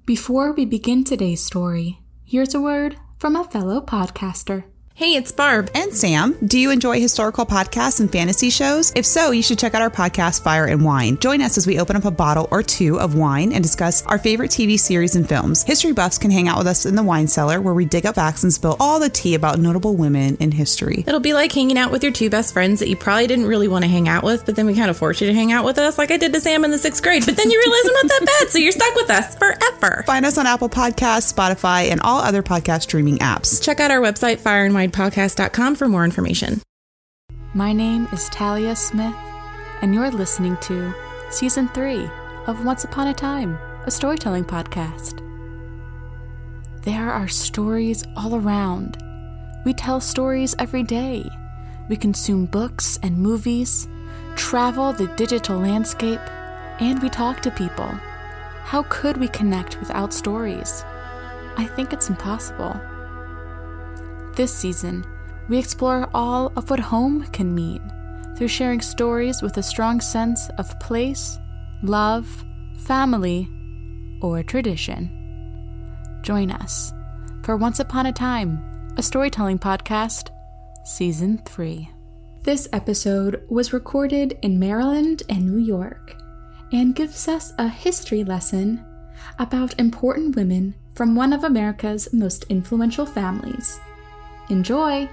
Before we begin today's story, here's a word from a fellow podcaster. Hey, it's Barb. And Sam. Do you enjoy historical podcasts and fantasy shows? If so, you should check out our podcast, Fire and Wine. Join us as we open up a bottle or two of wine and discuss our favorite TV series and films. History buffs can hang out with us in the wine cellar, where we dig up facts and spill all the tea about notable women in history. It'll be like hanging out with your two best friends that you probably didn't really want to hang out with, but then we kind of forced you to hang out with us like I did to Sam in the 6th grade. But then you realize I'm not that bad, so you're stuck with us forever. Find us on Apple Podcasts, Spotify, and all other podcast streaming apps. Check out our website, fireandwinepodcast.com, for more information. My name is Talia Smith, and you're listening to Season 3 of Once Upon a Time, a storytelling podcast. There are stories all around. We tell stories every day. We consume books and movies, travel the digital landscape, and we talk to people. How could we connect without stories? I think it's impossible. This season, we explore all of what home can mean through sharing stories with a strong sense of place, love, family, or tradition. Join us for Once Upon a Time, a storytelling podcast, Season 3. This episode was recorded in Maryland and New York and gives us a history lesson about important women from one of America's most influential families. Enjoy!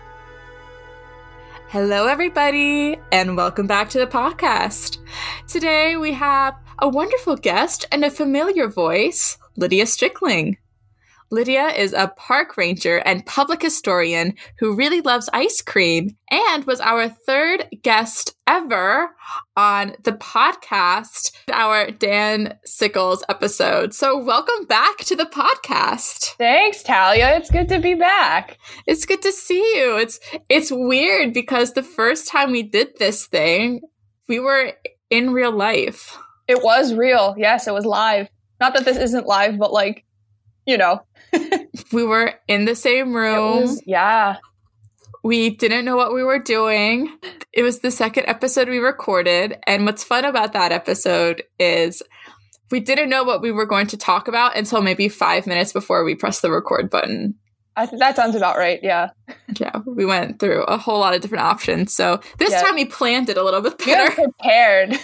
Hello, everybody, and welcome back to the podcast. Today we have a wonderful guest and a familiar voice, Lydia Strickling. Lydia is a park ranger and public historian who really loves ice cream and was our third guest ever on the podcast, our Dan Sickles episode. So welcome back to the podcast. Thanks, Talia. It's good to be back. It's good to see you. It's weird because the first time we did this thing, we were in real life. It was real. Yes, it was live. Not that this isn't live, but like, you know. We were in the same room. Yeah. We didn't know what we were doing. It was the second episode we recorded. And what's fun about that episode is we didn't know what we were going to talk about until maybe 5 minutes before we pressed the record button. That sounds about right. Yeah. Yeah. We went through a whole lot of different options. So this time we planned it a little bit better. You're prepared.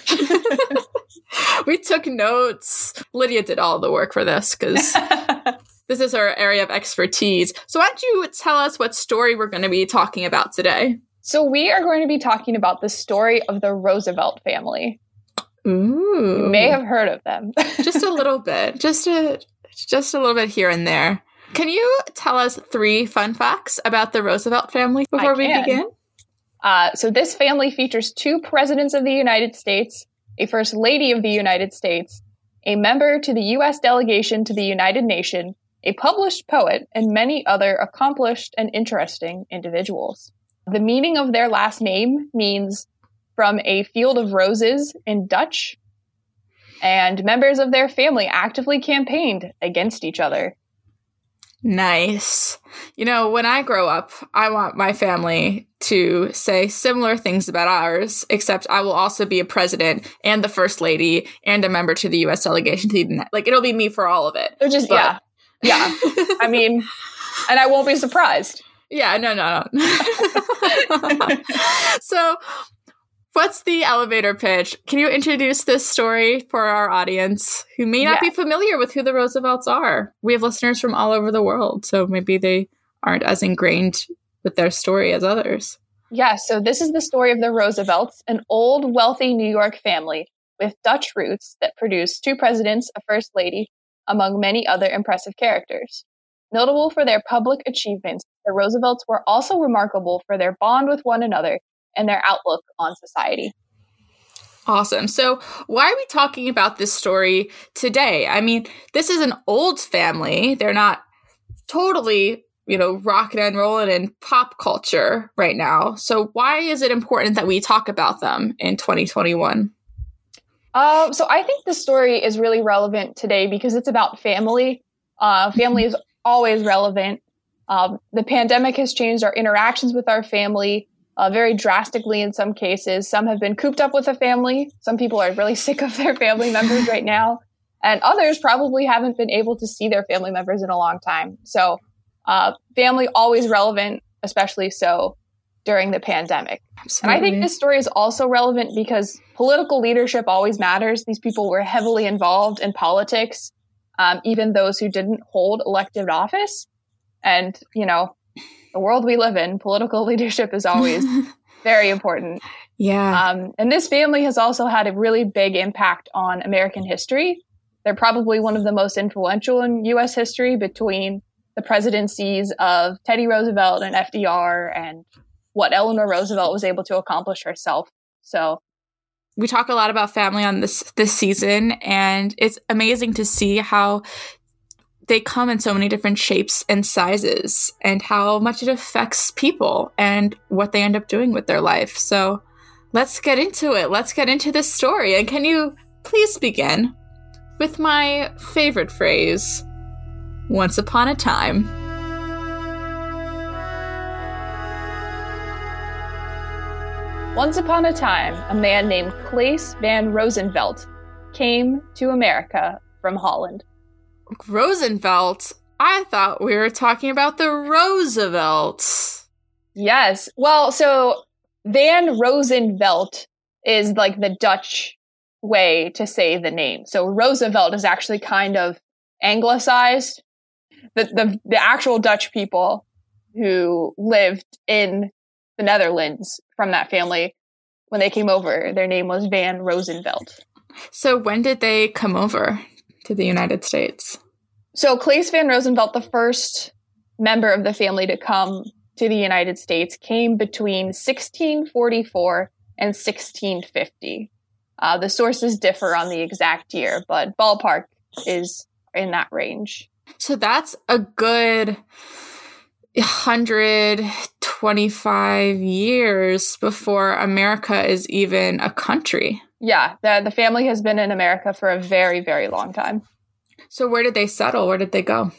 We took notes. Lydia did all the work for this because this is her area of expertise. So why don't you tell us what story we're going to be talking about today? So we are going to be talking about the story of the Roosevelt family. Ooh. You may have heard of them. Just a little bit. Just a little bit here and there. Can you tell us 3 fun facts about the Roosevelt family before we begin? So this family features 2 presidents of the United States, a first lady of the United States, a member to the U.S. delegation to the United Nations, a published poet, and many other accomplished and interesting individuals. The meaning of their last name means from a field of roses in Dutch, and members of their family actively campaigned against each other. Nice. You know, when I grow up, I want my family to say similar things about ours, except I will also be a president and the first lady and a member to the U.S. delegation to the like. It'll be me for all of it. They're just, yeah. I mean, and I won't be surprised. Yeah, no. So, what's the elevator pitch? Can you introduce this story for our audience who may not be familiar with who the Roosevelts are? We have listeners from all over the world, so maybe they aren't as ingrained with their story as others. Yeah, so this is the story of the Roosevelts, an old, wealthy New York family with Dutch roots that produced 2 presidents, a first lady, among many other impressive characters. Notable for their public achievements, the Roosevelts were also remarkable for their bond with one another and their outlook on society. Awesome. So why are we talking about this story today? I mean, this is an old family. They're not totally, rocking and rolling in pop culture right now. So why is it important that we talk about them in 2021? So I think the story is really relevant today because it's about family. Family is always relevant. The pandemic has changed our interactions with our family very drastically in some cases. Some have been cooped up with a family. Some people are really sick of their family members right now. And others probably haven't been able to see their family members in a long time. So family always relevant, especially so during the pandemic. Absolutely. And I think this story is also relevant because political leadership always matters. These people were heavily involved in politics, even those who didn't hold elected office. And, you know, the world we live in, political leadership is always very important. Yeah. And this family has also had a really big impact on American history. They're probably one of the most influential in U.S. history between the presidencies of Teddy Roosevelt and FDR and what Eleanor Roosevelt was able to accomplish herself. So we talk a lot about family on this season, and it's amazing to see how they come in so many different shapes and sizes and how much it affects people and what they end up doing with their life. So let's get into it. Let's get into this story. And can you please begin with my favorite phrase, once upon a time? Once upon a time, a man named Claes van Roosevelt came to America from Holland. Roosevelt? I thought we were talking about the Roosevelts. Yes. Well, so Van Roosevelt is like the Dutch way to say the name. So Roosevelt is actually kind of anglicized. The actual Dutch people who lived in the Netherlands from that family, when they came over, their name was Van Roosevelt. So when did they come over to the United States? So Claes van Roosevelt, the first member of the family to come to the United States, came between 1644 and 1650. The sources differ on the exact year, but ballpark is in that range. So that's a good 125 years before America is even a country. Yeah, the family has been in America for a very, very long time. So where did they settle? Where did they go?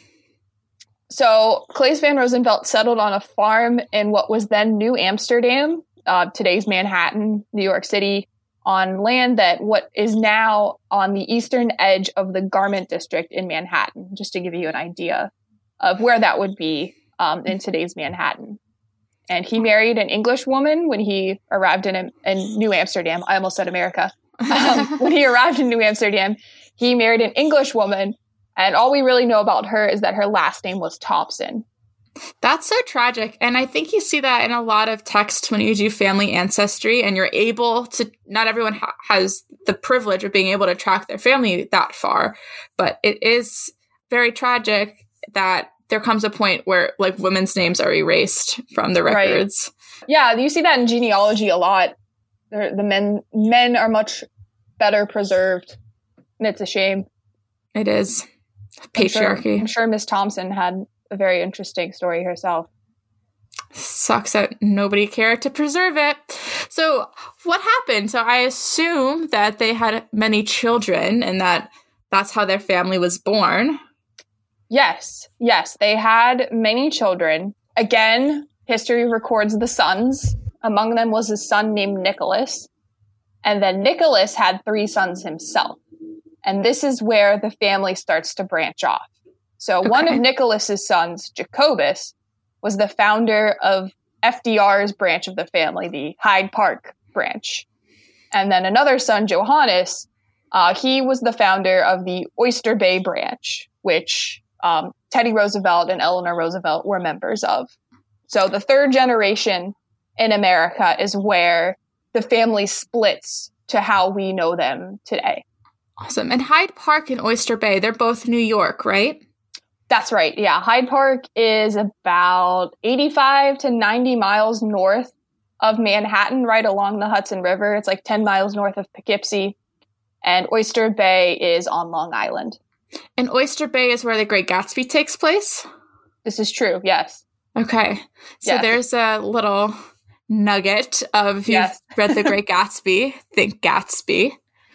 So Claes van Roosevelt settled on a farm in what was then New Amsterdam, today's Manhattan, New York City, on land that what is now on the eastern edge of the Garment District in Manhattan, just to give you an idea of where that would be in today's Manhattan. And he married an English woman when he arrived in New Amsterdam. I almost said America. When he arrived in New Amsterdam, he married an English woman. And all we really know about her is that her last name was Thompson. That's so tragic. And I think you see that in a lot of texts when you do family ancestry and you're able to, not everyone has the privilege of being able to track their family that far, but it is very tragic that there comes a point where like women's names are erased from the records. Right. Yeah, you see that in genealogy a lot. The men are much better preserved, and it's a shame. It is. Patriarchy. I'm sure Miss Thompson had a very interesting story herself. Sucks that nobody cared to preserve it. So what happened? So I assume that they had many children and that's how their family was born. Yes, they had many children. Again, history records the sons. Among them was a son named Nicholas. And then Nicholas had 3 sons himself. And this is where the family starts to branch off. So one of Nicholas's sons, Jacobus, was the founder of FDR's branch of the family, the Hyde Park branch. And then another son, Johannes, he was the founder of the Oyster Bay branch, which Teddy Roosevelt and Eleanor Roosevelt were members of. So the third generation in America is where the family splits to how we know them today. Awesome. And Hyde Park and Oyster Bay, they're both New York, right? That's right. Yeah. Hyde Park is about 85 to 90 miles north of Manhattan, right along the Hudson River. It's like 10 miles north of Poughkeepsie. And Oyster Bay is on Long Island. And Oyster Bay is where The Great Gatsby takes place? This is true. Yes. Okay. So There's a little nugget of if you've read The Great Gatsby, think Gatsby.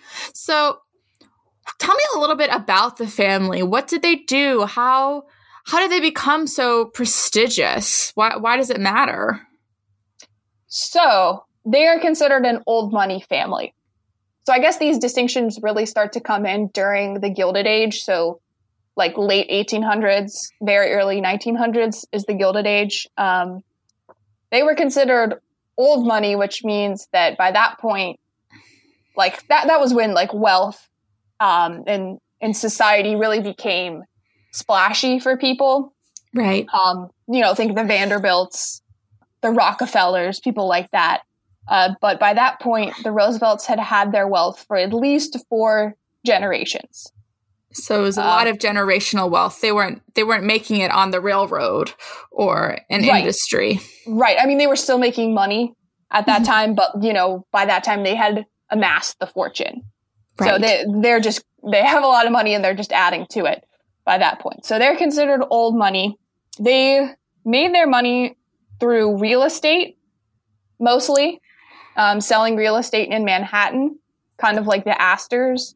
So tell me a little bit about the family. What did they do? How did they become so prestigious? Why does it matter? So they are considered an old money family. So I guess these distinctions really start to come in during the Gilded Age. So like late 1800s, very early 1900s is the Gilded Age. They were considered old money, which means that by that point, like that was when like wealth in society really became splashy for people. Right. Think of the Vanderbilts, the Rockefellers, people like that. But by that point, the Roosevelts had their wealth for at least 4 generations. So it was a lot of generational wealth. They weren't making it on the railroad or an industry. Right. I mean, they were still making money at that time, but by that time they had amassed the fortune. Right. So they have a lot of money and they're just adding to it by that point. So they're considered old money. They made their money through real estate, mostly, selling real estate in Manhattan, kind of like the Astors.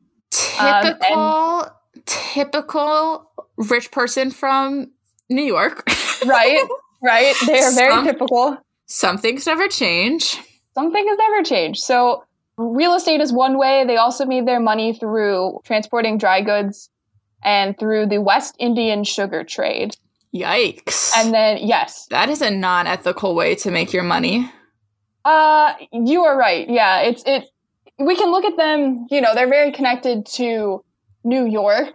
Typical rich person from New York. Right. They are very typical. Some things never change. So real estate is one way. They also made their money through transporting dry goods and through the West Indian sugar trade. Yikes. And then, yes. That is a non-ethical way to make your money. You are right. Yeah, we can look at them, they're very connected to New York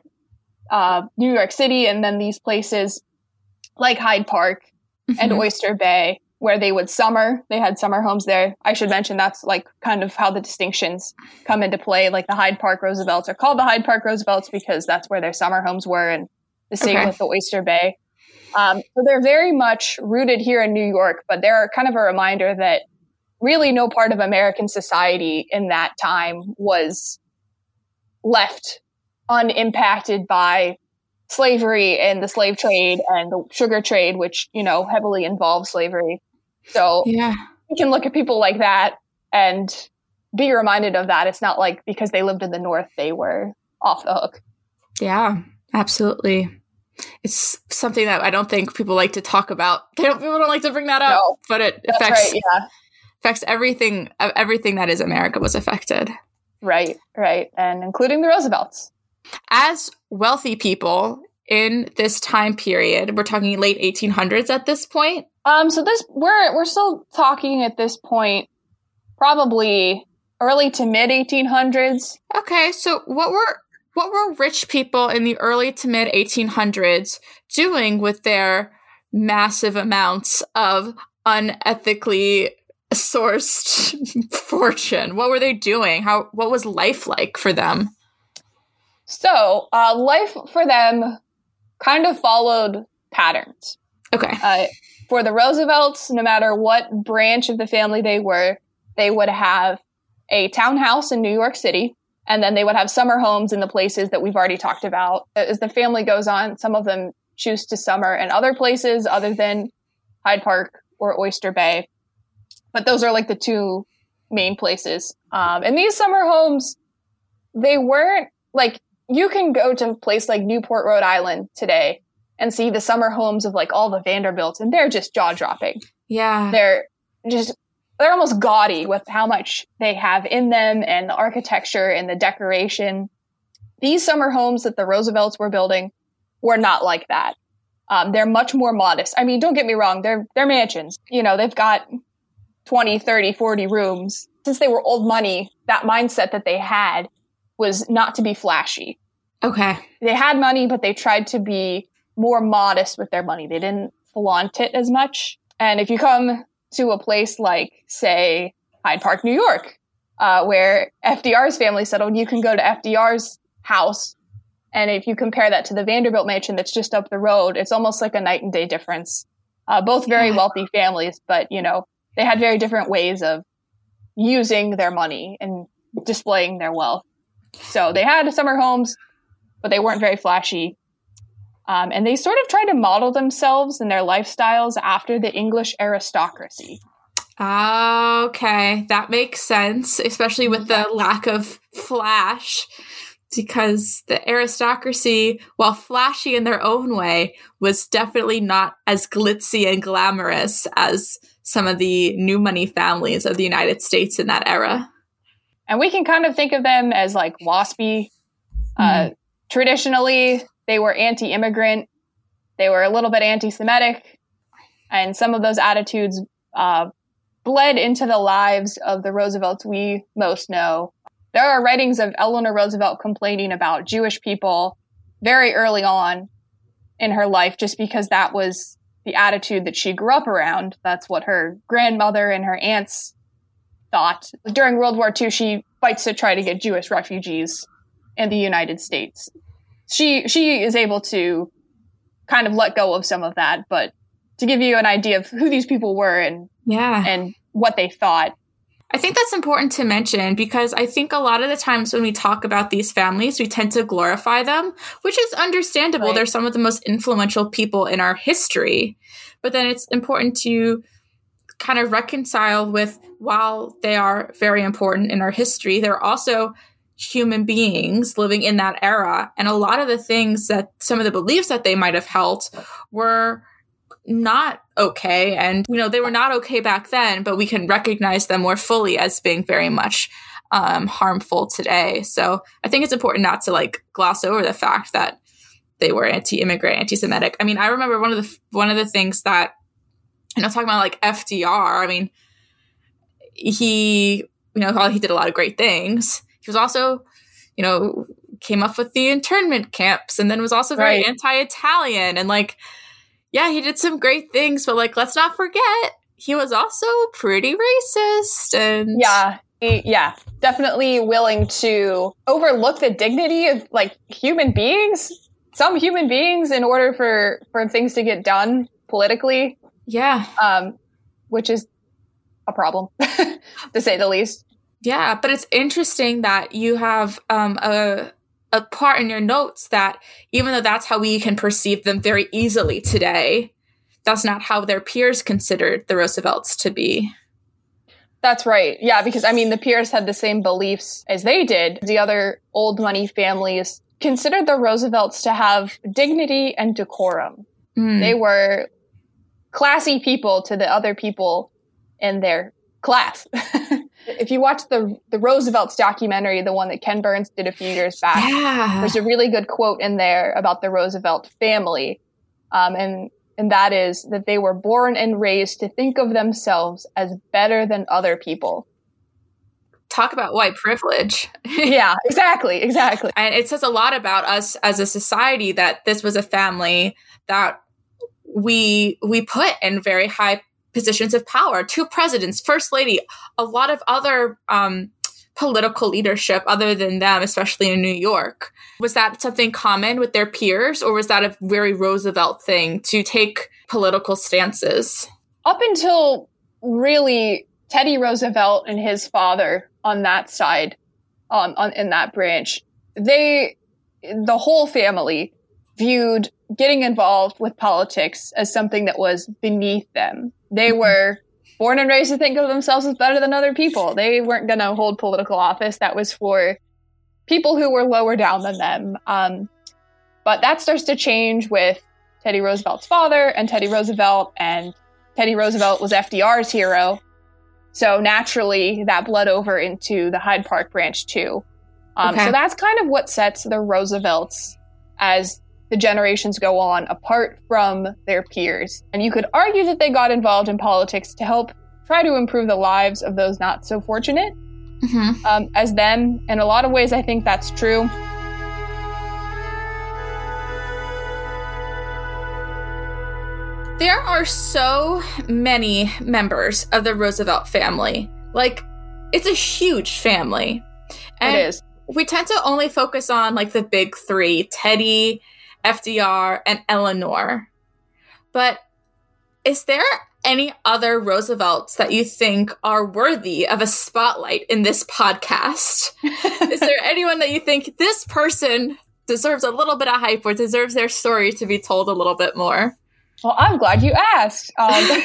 City, and then these places like Hyde Park and Oyster Bay, where they would summer. They had summer homes there. I should mention that's like kind of how the distinctions come into play. Like the Hyde Park Roosevelts are called the Hyde Park Roosevelts because that's where their summer homes were, and the same with the Oyster Bay. So they're very much rooted here in New York, but they're kind of a reminder that really no part of American society in that time was left unimpacted by slavery and the slave trade and the sugar trade, which, heavily involved slavery. So we can look at people like that and be reminded of that. It's not like because they lived in the North, they were off the hook. Yeah, absolutely. It's something that I don't think people like to talk about. People don't like to bring that up, but it affects everything that is America was affected. Right. And including the Roosevelts. As wealthy people in this time period, we're talking late 1800s at this point. So we're still talking at this point, probably early to mid 1800s. Okay. So what were rich people in the early to mid 1800s doing with their massive amounts of unethically sourced fortune? What were they doing? What was life like for them? So life for them kind of followed patterns. Okay. For the Roosevelts, no matter what branch of the family they were, they would have a townhouse in New York City, and then they would have summer homes in the places that we've already talked about. As the family goes on, some of them choose to summer in other places other than Hyde Park or Oyster Bay. But those are like the 2 main places. And these summer homes, they weren't like, you can go to a place like Newport, Rhode Island today and see the summer homes of like all the Vanderbilts, and they're just jaw-dropping. Yeah. They're almost gaudy with how much they have in them and the architecture and the decoration. These summer homes that the Roosevelts were building were not like that. They're much more modest. I mean, don't get me wrong. They're mansions. They've got 20, 30, 40 rooms. Since they were old money, that mindset that they had was not to be flashy. Okay. They had money, but they tried to be more modest with their money. They didn't flaunt it as much. And if you come to a place like, say, Hyde Park, New York, where FDR's family settled, you can go to FDR's house. And if you compare that to the Vanderbilt mansion that's just up the road, it's almost like a night and day difference. Both very wealthy families, but, they had very different ways of using their money and displaying their wealth. So they had summer homes, but they weren't very flashy. And they sort of tried to model themselves and their lifestyles after the English aristocracy. Okay, that makes sense, especially with the lack of flash, because the aristocracy, while flashy in their own way, was definitely not as glitzy and glamorous as some of the new money families of the United States in that era. And we can kind of think of them as like waspy. Traditionally, they were anti-immigrant. They were a little bit anti-Semitic. And some of those attitudes bled into the lives of the Roosevelts we most know. There are writings of Eleanor Roosevelt complaining about Jewish people very early on in her life, just because that was the attitude that she grew up around. That's what her grandmother and her aunts thought. During World War II, she fights to try to get Jewish refugees in the United States. She is able to kind of let go of some of that, but to give you an idea of who these people were and what they thought. I think that's important to mention because I think a lot of the times when we talk about these families, we tend to glorify them, which is understandable. Right. They're some of the most influential people in our history. But then it's important to kind of reconcile with, while they are very important in our history, they're also human beings living in that era. And a lot of the things that some of the beliefs that they might have held were not okay. And, they were not okay back then, but we can recognize them more fully as being very much harmful today. So I think it's important not to gloss over the fact that they were anti-immigrant, anti-Semitic. I mean, I remember one of the things that, talking about FDR, I mean, he did a lot of great things. He was also, came up with the internment camps and then was also very anti-Italian and he did some great things, but let's not forget, he was also pretty racist and definitely willing to overlook the dignity of human beings, some human beings, in order for things to get done politically. Yeah. Which is a problem, to say the least. Yeah, but it's interesting that you have a part in your notes that even though that's how we can perceive them very easily today, that's not how their peers considered the Roosevelts to be. That's right. Yeah, because the peers had the same beliefs as they did. The other old money families considered the Roosevelts to have dignity and decorum. They were classy people to the other people in their class. If you watch the Roosevelts documentary, the one that Ken Burns did a few years back, there's a really good quote in there about the Roosevelt family. And that is that they were born and raised to think of themselves as better than other people. Talk about white privilege. Yeah, exactly. And it says a lot about us as a society that this was a family that we put in very high positions of power. 2 presidents, first lady, a lot of other political leadership other than them, especially in New York. Was that something common with their peers, or was that a very Roosevelt thing to take political stances? Up until really Teddy Roosevelt and his father on that side, in that branch, the whole family viewed getting involved with politics as something that was beneath them. They were born and raised to think of themselves as better than other people. They weren't going to hold political office. That was for people who were lower down than them. But that starts to change with Teddy Roosevelt's father and Teddy Roosevelt was FDR's hero. So naturally, that bled over into the Hyde Park branch too. So that's kind of what sets the Roosevelts, as the generations go on, apart from their peers. And you could argue that they got involved in politics to help try to improve the lives of those not so fortunate as them. In a lot of ways, I think that's true. There are so many members of the Roosevelt family. It's a huge family. And it is. We tend to only focus on the big 3, Teddy, FDR, and Eleanor. But is there any other Roosevelts that you think are worthy of a spotlight in this podcast? Is there anyone that you think this person deserves a little bit of hype or deserves their story to be told a little bit more? Well, I'm glad you asked. I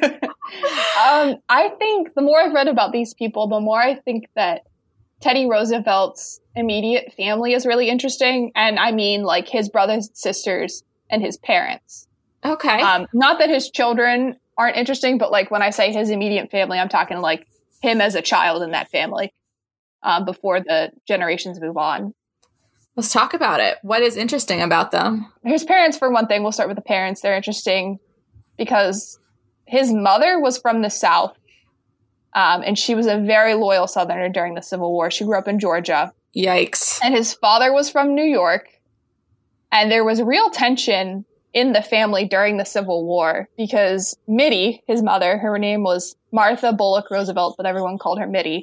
think the more I've read about these people, the more I think that Teddy Roosevelt's immediate family is really interesting. And I mean, his brothers and sisters and his parents. Okay. Not that his children aren't interesting, but when I say his immediate family, I'm talking him as a child in that family. before the generations move on. Let's talk about it. What is interesting about them? His parents, for one thing, we'll start with the parents. They're interesting because his mother was from the South, and she was a very loyal Southerner during the Civil War. She grew up in Georgia. Yikes. And his father was from New York. And there was real tension in the family during the Civil War because Mittie, his mother, her name was Martha Bullock Roosevelt, but everyone called her Mittie.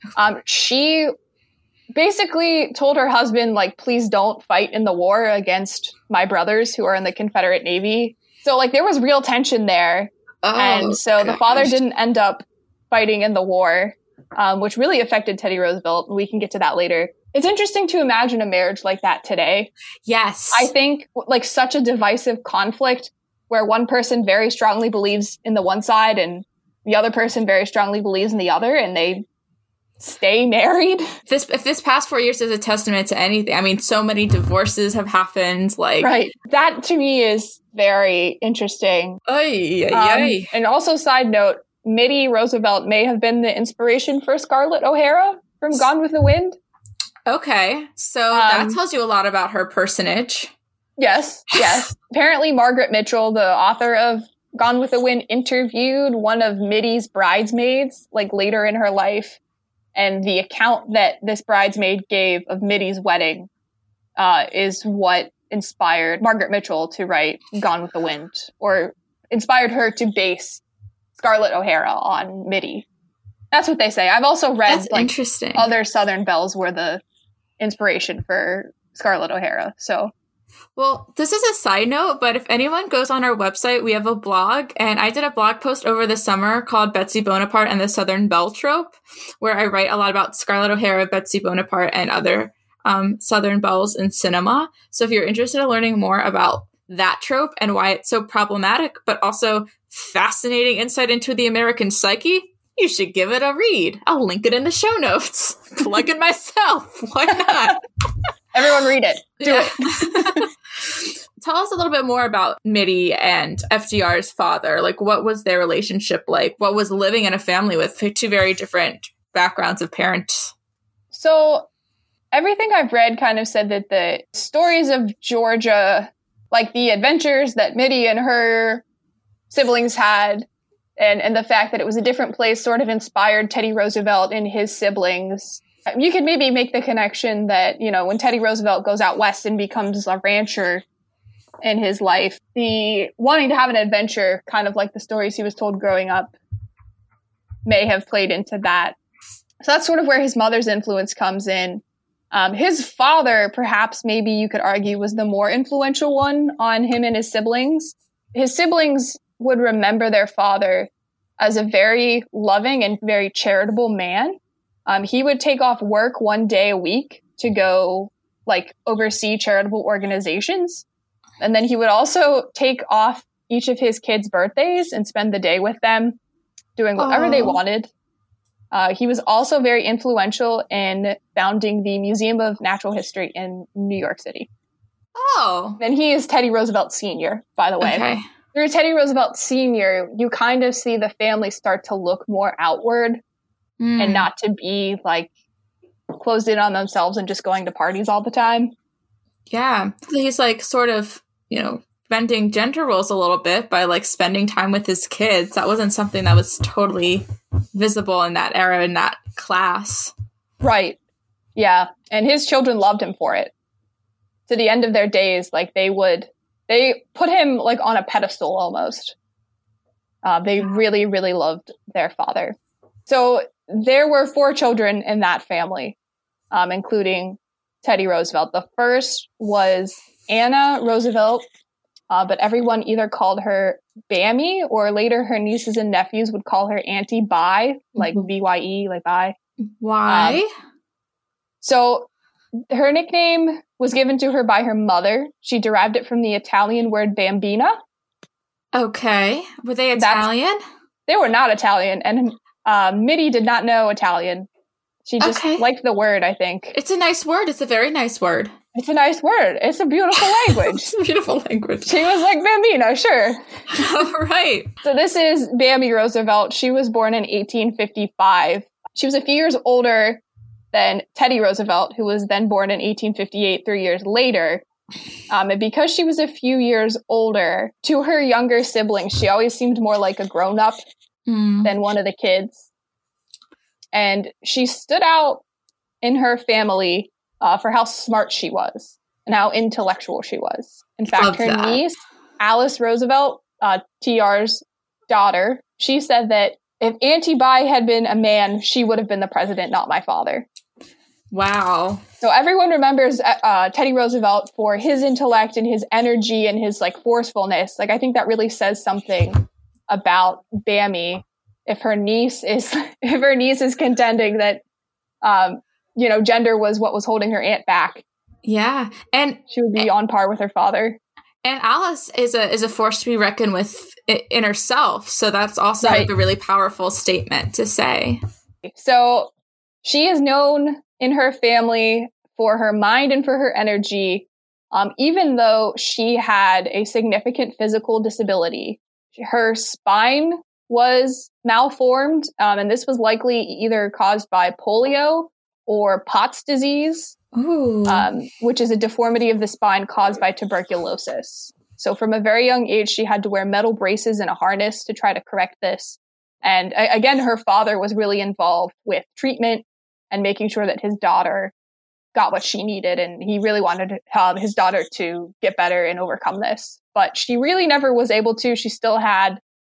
She basically told her husband, like, please don't fight in the war against my brothers who are in the Confederate Navy. So, like, there was real tension there. And so the father didn't end up fighting in the war, which really affected Teddy Roosevelt. And we can get to that later. It's interesting to imagine a marriage like that today. Yes. I think, like, such a divisive conflict where one person very strongly believes in the one side and the other person very strongly believes in the other, and they stay married. If this past 4 years is a testament to anything, I mean, so many divorces have happened. Like, right. That to me is very interesting. And also, side note, Mittie Roosevelt may have been the inspiration for Scarlett O'Hara from Gone with the Wind. Okay, so that tells you a lot about her personage. Yes. Apparently, Margaret Mitchell, the author of Gone with the Wind, interviewed one of Mittie's bridesmaids, like, later in her life. And the account that this bridesmaid gave of Mittie's wedding is what inspired Margaret Mitchell to write Gone with the Wind, or inspired her to base Scarlett O'Hara on Mittie. That's what they say. I've also read, like, interesting. Other Southern belles were the inspiration for Scarlett O'Hara. So, well, this is a side note, but if anyone goes on our website, we have a blog, and I did a blog post over the summer called Betsy Bonaparte and the Southern Belle Trope, where I write a lot about Scarlett O'Hara, Betsy Bonaparte, and other Southern belles in cinema. So if you're interested in learning more about that trope and why it's so problematic, but also fascinating insight into the American psyche, you should give it a read. I'll link it in the show notes. Plug in myself. Why not? Everyone read it. Do it. Tell us a little bit more about Mittie and FDR's father. Like, what was their relationship like? What was living in a family with two very different backgrounds of parents? So everything I've read kind of said that the stories of Georgia, like the adventures that Mittie and her siblings had, and the fact that it was a different place sort of inspired Teddy Roosevelt and his siblings. You could maybe make the connection that, you know, when Teddy Roosevelt goes out west and becomes a rancher in his life, the wanting to have an adventure, kind of like the stories he was told growing up, may have played into that. So that's sort of where his mother's influence comes in. His father, perhaps, maybe you could argue, was the more influential one on him and his siblings. His siblings would remember their father as a very loving and very charitable man. He would take off work one day a week to go, like, oversee charitable organizations. And then he would also take off each of his kids' birthdays and spend the day with them, doing whatever they wanted. He was also very influential in founding the Museum of Natural History in New York City. Oh. And he is Teddy Roosevelt Sr., by the way. Okay. Through Teddy Roosevelt Sr., you kind of see the family start to look more outward and not to be, like, closed in on themselves and just going to parties all the time. Yeah. He's, like, sort of, you know, bending gender roles a little bit by, like, spending time with his kids. That wasn't something that was totally visible in that era, in that class. Right. Yeah. And his children loved him for it. To the end of their days, like, they put him, like, on a pedestal almost. They really, really loved their father. So there were 4 children in that family, including Teddy Roosevelt. The first was Anna Roosevelt, but everyone either called her Bammy, or later her nieces and nephews would call her Auntie Bye, like B-Y-E, like bye. Why? So her nickname was given to her by her mother. She derived it from the Italian word bambina. Okay. Were they Italian? They were not Italian, and Mittie did not know Italian. She just liked the word, I think. It's a nice word. It's a very nice word. It's a nice word. It's a beautiful language. It's a beautiful language. She was like, Bambina, sure. All right. So this is Bammy Roosevelt. She was born in 1855. She was a few years older than Teddy Roosevelt, who was then born in 1858, 3 years later. And because she was a few years older, to her younger siblings, she always seemed more like a grown-up than one of the kids. And she stood out in her family for how smart she was and how intellectual she was. In fact, her niece, Alice Roosevelt, TR's daughter, she said that if Auntie Bai had been a man, she would have been the president, not my father. Wow. So everyone remembers Teddy Roosevelt for his intellect and his energy and his like forcefulness. Like, I think that really says something about Bammy. If her niece is contending that, gender was what was holding her aunt back. Yeah. And she would be on par with her father. And Alice is a force to be reckoned with in herself. So that's also like a really powerful statement to say. So she is known in her family for her mind and for her energy, even though she had a significant physical disability. Her spine was malformed, and this was likely either caused by polio or Pott's disease, which is a deformity of the spine caused by tuberculosis. So from a very young age, she had to wear metal braces and a harness to try to correct this. And again, her father was really involved with treatment and making sure that his daughter got what she needed. And he really wanted his daughter to get better and overcome this. But she really never was able to. She still had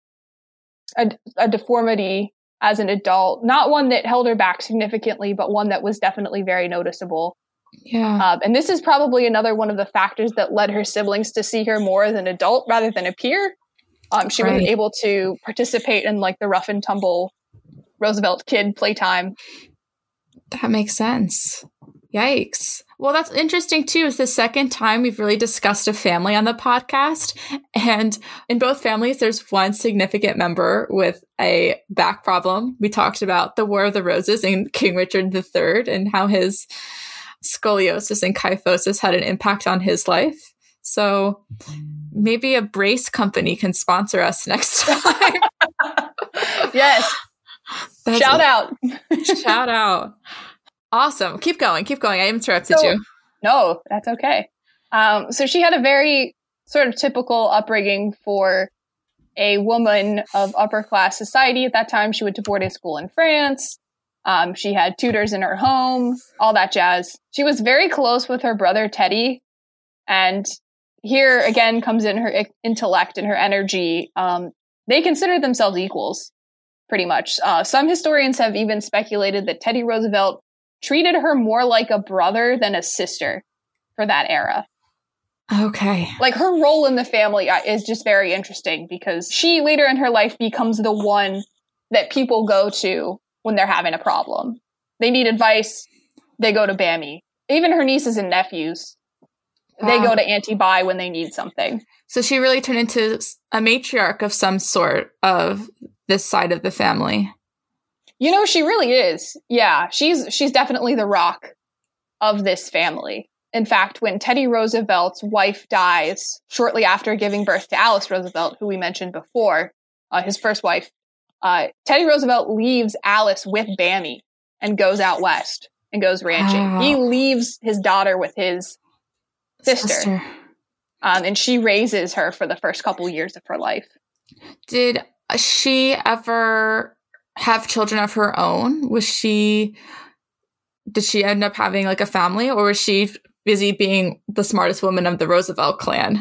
a deformity as an adult, not one that held her back significantly, but one that was definitely very noticeable. Yeah. And this is probably another one of the factors that led her siblings to see her more as an adult rather than a peer. She wasn't able to participate in like the rough and tumble Roosevelt kid playtime. That makes sense. Yikes. Well, that's interesting too. It's the second time we've really discussed a family on the podcast. And in both families, there's one significant member with a back problem. We talked about the War of the Roses and King Richard III and how his scoliosis and kyphosis had an impact on his life. So maybe a brace company can sponsor us next time. Yes. Shout out. Shout out. Awesome. Keep going. I interrupted you. No, that's okay. So she had a very sort of typical upbringing for a woman of upper class society at that time. She went to boarding school in France. She had tutors in her home, all that jazz. She was very close with her brother, Teddy. And here again comes in her intellect and her energy. They considered themselves equals, pretty much. Some historians have even speculated that Teddy Roosevelt treated her more like a brother than a sister for that era. Okay. Like, her role in the family is just very interesting because she later in her life becomes the one that people go to when they're having a problem. They need advice. They go to Bammy. Even her nieces and nephews, they go to Auntie Bai when they need something. So she really turned into a matriarch of some sort of this side of the family. You know, she really is. Yeah, she's definitely the rock of this family. In fact, when Teddy Roosevelt's wife dies shortly after giving birth to Alice Roosevelt, who we mentioned before, his first wife, Teddy Roosevelt leaves Alice with Bammy and goes out west and goes ranching. Wow. He leaves his daughter with his sister. And she raises her for the first couple years of her life. Did she ever have children of her own? Did she end up having like a family, or was she busy being the smartest woman of the Roosevelt clan?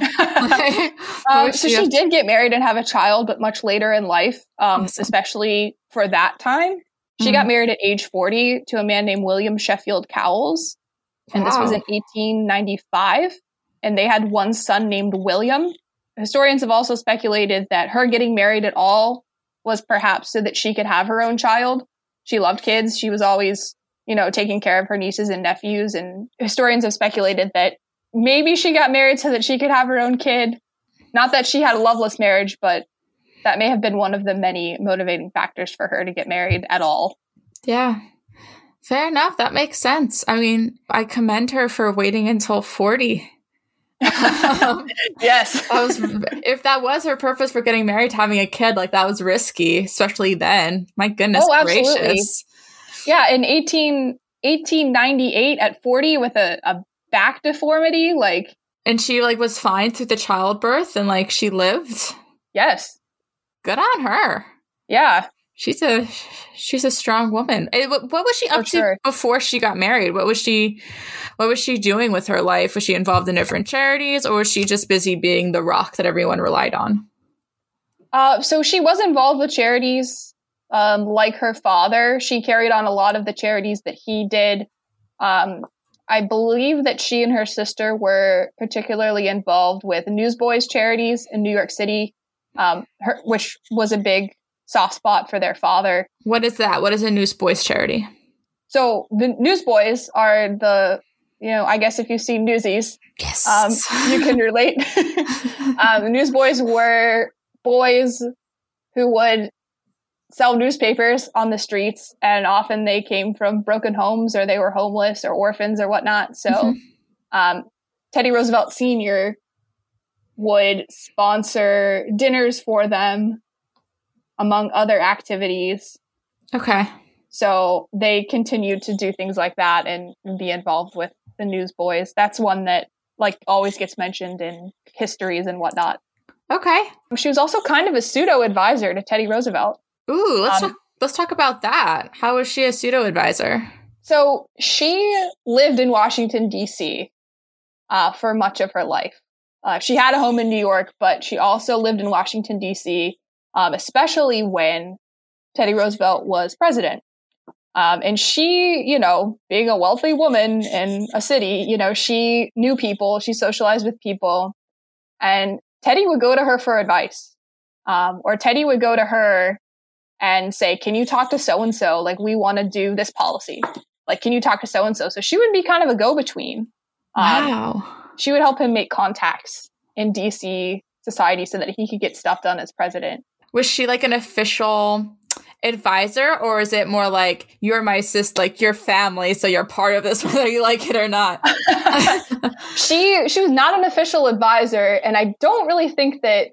So she did get married and have a child, but much later in life, especially for that time. She got married at age 40 to a man named William Sheffield Cowles. And this was in 1895. And they had one son named William. Historians have also speculated that her getting married at all was perhaps so that she could have her own child. She loved kids. She was always, taking care of her nieces and nephews. And historians have speculated that maybe she got married so that she could have her own kid. Not that she had a loveless marriage, but that may have been one of the many motivating factors for her to get married at all. Yeah. Fair enough. That makes sense. I mean, I commend her for waiting until 40. Yes. If that was her purpose for getting married, having a kid, like, that was risky, especially then. My goodness gracious. Yeah, in 18 1898 at 40 with a back deformity. Like, and she like was fine through the childbirth and like she lived. yes. Good on her. Yeah. She's a strong woman. What was she up to before she got married? What was she doing with her life? Was she involved in different charities, or was she just busy being the rock that everyone relied on? So she was involved with charities, like her father. She carried on a lot of the charities that he did. I believe that she and her sister were particularly involved with Newsboys charities in New York City, which was a big soft spot for their father. What is that? What is a Newsboys charity? So the Newsboys are the, I guess if you've seen Newsies, yes, you can relate. The Newsboys were boys who would sell newspapers on the streets, and often they came from broken homes, or they were homeless or orphans or whatnot. So Teddy Roosevelt Sr. would sponsor dinners for them, among other activities. Okay. So they continued to do things like that and be involved with the Newsboys. That's one that like always gets mentioned in histories and whatnot. Okay. She was also kind of a pseudo advisor to Teddy Roosevelt. Ooh, let's talk about that. How was she a pseudo advisor? So she lived in Washington, D.C. For much of her life. She had a home in New York, but she also lived in Washington, D.C., especially when Teddy Roosevelt was president. And she, being a wealthy woman in a city, she knew people, she socialized with people, and Teddy would go to her for advice. Or Teddy would go to her and say, can you talk to so-and-so? Like, we want to do this policy. Like, can you talk to so-and-so? So she would be kind of a go-between. Wow. She would help him make contacts in DC society so that he could get stuff done as president. Was she like an official advisor, or is it more like you're my sister, like your family, so you're part of this whether you like it or not? She was not an official advisor, and I don't really think that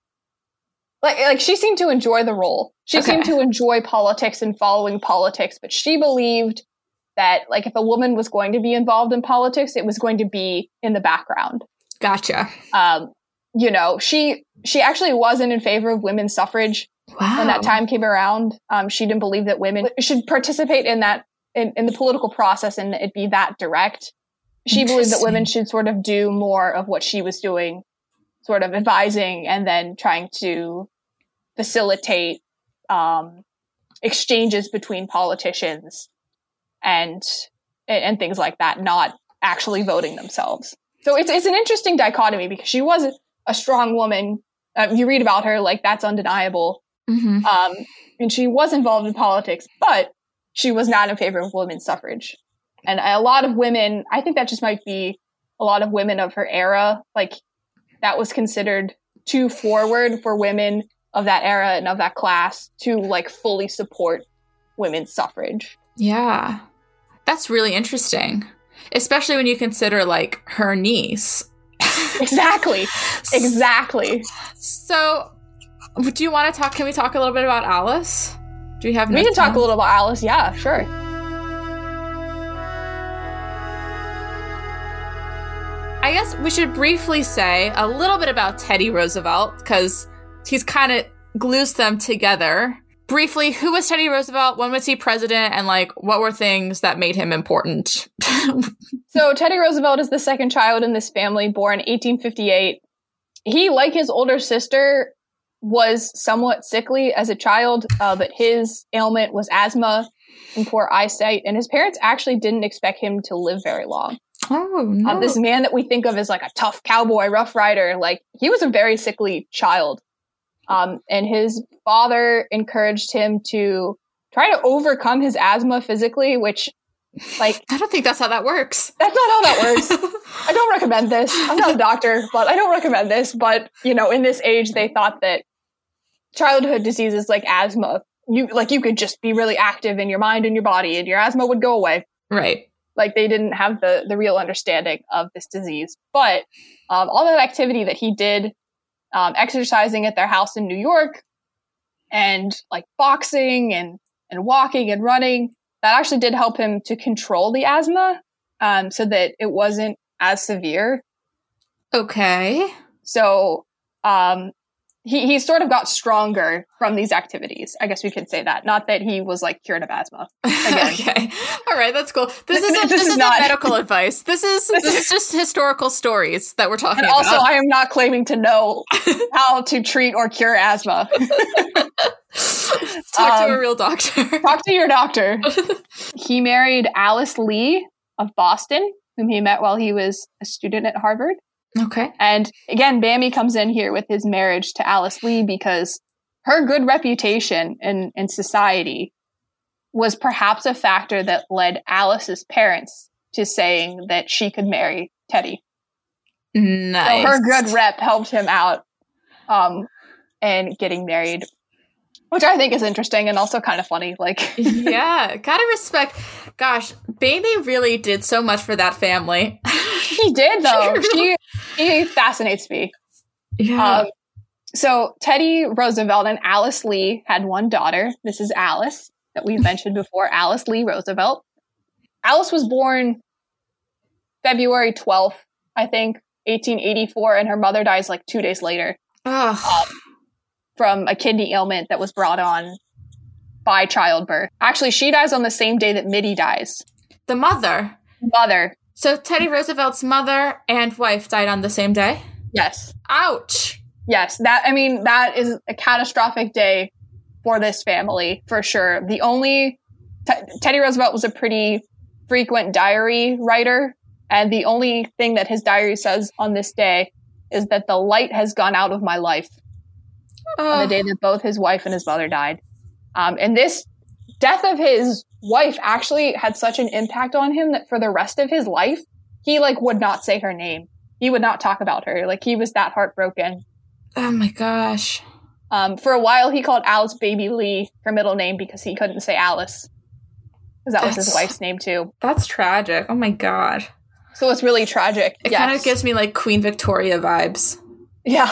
like she seemed to enjoy the role. She seemed to enjoy politics and following politics, but she believed that like if a woman was going to be involved in politics, it was going to be in the background. Gotcha. She actually wasn't in favor of women's suffrage. Wow. When that time came around. She didn't believe that women should participate in that in the political process and it be that direct. She believed that women should sort of do more of what she was doing, sort of advising and then trying to facilitate exchanges between politicians and things like that, not actually voting themselves. So it's an interesting dichotomy because she was a strong woman. You read about her, like that's undeniable. Mm-hmm. And she was involved in politics, but she was not in favor of women's suffrage. And a lot of women, I think that just might be a lot of women of her era, like that was considered too forward for women of that era and of that class to like fully support women's suffrage. Yeah. That's really interesting. Especially when you consider like her niece. Exactly. So do you want to talk? Can we talk a little bit about Alice? Do we have? We can talk a little about Alice. Yeah, sure. I guess we should briefly say a little bit about Teddy Roosevelt because he's kind of glues them together. Briefly, who was Teddy Roosevelt? When was he president? And like, what were things that made him important? So Teddy Roosevelt is the second child in this family, born in 1858. He, like his older sister, was somewhat sickly as a child, but his ailment was asthma and poor eyesight, and his parents actually didn't expect him to live very long. Oh, no. This man that we think of as like a tough cowboy, rough rider, like he was a very sickly child. And his father encouraged him to try to overcome his asthma physically, which like... I don't think that's how that works. That's not how that works. I don't recommend this. I'm not a doctor, but I don't recommend this. But, in this age, they thought that childhood diseases like asthma, you could just be really active in your mind and your body and your asthma would go away. Right. Like they didn't have the real understanding of this disease. But all that activity that he did, exercising at their house in New York and like boxing and walking and running, that actually did help him to control the asthma, so that it wasn't as severe. Okay. So he sort of got stronger from these activities. I guess we could say that. Not that he was like cured of asthma. Again. Okay. All right, that's cool. This is not medical advice. This is just historical stories that we're talking about. Also, I am not claiming to know how to treat or cure asthma. Talk to a real doctor. Talk to your doctor. He married Alice Lee of Boston, whom he met while he was a student at Harvard. Okay. And again, Bambi comes in here with his marriage to Alice Lee because her good reputation in society was perhaps a factor that led Alice's parents to saying that she could marry Teddy. Nice. So her good rep helped him out and getting married, which I think is interesting and also kind of funny. Like, yeah, gotta respect. Gosh, Bambi really did so much for that family. She did, though. She fascinates me. Yeah. So Teddy Roosevelt and Alice Lee had one daughter. This is Alice that we've mentioned before, Alice Lee Roosevelt. Alice was born February 12th, I think, 1884, and her mother dies like 2 days later from a kidney ailment that was brought on by childbirth. Actually, she dies on the same day that Mitty dies. The mother? Mother. So Teddy Roosevelt's mother and wife died on the same day? Yes. Ouch. Yes, that is a catastrophic day for this family, for sure. The only... Teddy Roosevelt was a pretty frequent diary writer, and the only thing that his diary says on this day is that the light has gone out of my life on the day that both his wife and his mother died. And this death of his wife actually had such an impact on him that for the rest of his life, he would not say her name. He would not talk about her. He was that heartbroken. Oh my gosh. For a while, he called Alice Baby Lee her middle name because he couldn't say Alice. Because that was his wife's name too. That's tragic. Oh my god. So it's really tragic. It kind of gives me Queen Victoria vibes. Yeah.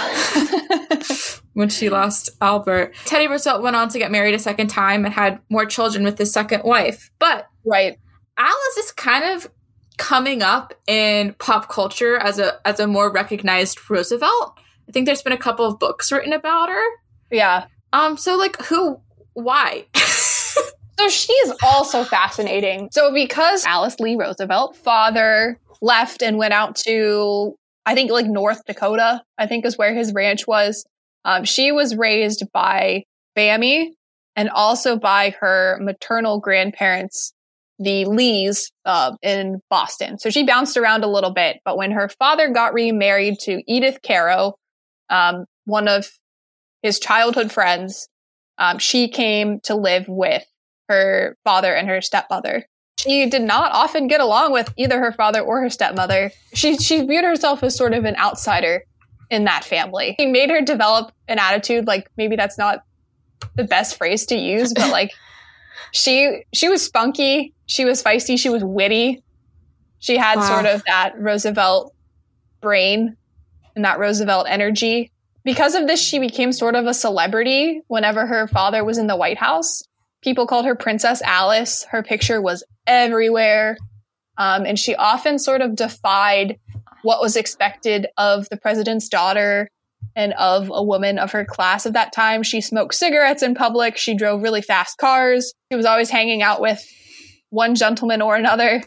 When she lost Albert. Teddy Roosevelt went on to get married a second time and had more children with his second wife. But right. Alice is kind of coming up in pop culture as a more recognized Roosevelt. I think there's been a couple of books written about her. Yeah. So who, why? So she's also fascinating. So because Alice Lee Roosevelt, father left and went out to, I think North Dakota, I think is where his ranch was. She was raised by Bambi and also by her maternal grandparents, the Lees, in Boston. So she bounced around a little bit. But when her father got remarried to Edith Caro, one of his childhood friends, she came to live with her father and her stepmother. She did not often get along with either her father or her stepmother. She viewed herself as sort of an outsider in that family. He made her develop an attitude, maybe that's not the best phrase to use, but she was spunky, she was feisty, she was witty. She had sort of that Roosevelt brain and that Roosevelt energy. Because of this, she became sort of a celebrity whenever her father was in the White House. People called her Princess Alice. Her picture was everywhere. And she often sort of defied what was expected of the president's daughter and of a woman of her class of that time. She smoked cigarettes in public. She drove really fast cars. She was always hanging out with one gentleman or another.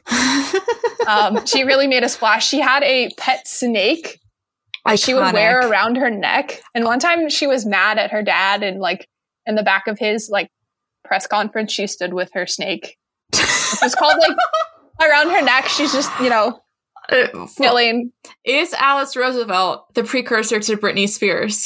She really made a splash. She had a pet snake that she would wear around her neck. And one time she was mad at her dad, and in the back of his press conference, she stood with her snake. It was called around her neck. She's just, feeling. Is Alice Roosevelt the precursor to Britney Spears?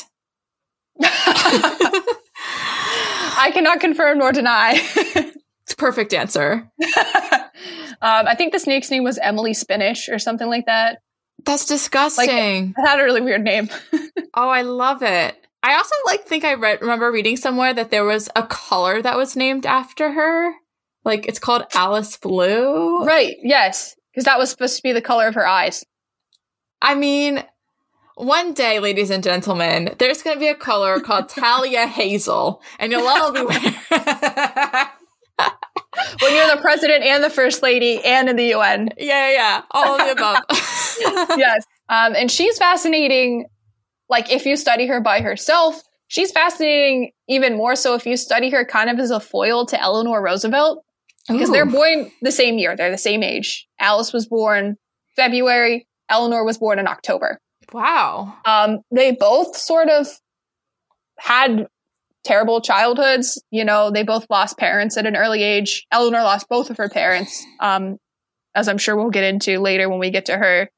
I cannot confirm nor deny. It's a perfect answer. I think the snake's name was Emily Spinach or something like that. That's disgusting. It had a really weird name. Oh, I love it. I also think I remember reading somewhere that there was a color that was named after her. It's called Alice Blue. Right, yes. Because that was supposed to be the color of her eyes. I mean, one day, ladies and gentlemen, there's going to be a color called Talia Hazel. And you'll all be wearing When you're the president and the first lady and in the UN. Yeah. All of the above. Yes. And she's fascinating. Like, if you study her by herself, she's fascinating even more so if you study her kind of as a foil to Eleanor Roosevelt. Because they're born the same year. They're the same age. Alice was born February. Eleanor was born in October. Wow. They both sort of had terrible childhoods. You know, they both lost parents at an early age. Eleanor lost both of her parents, as I'm sure we'll get into later when we get to her.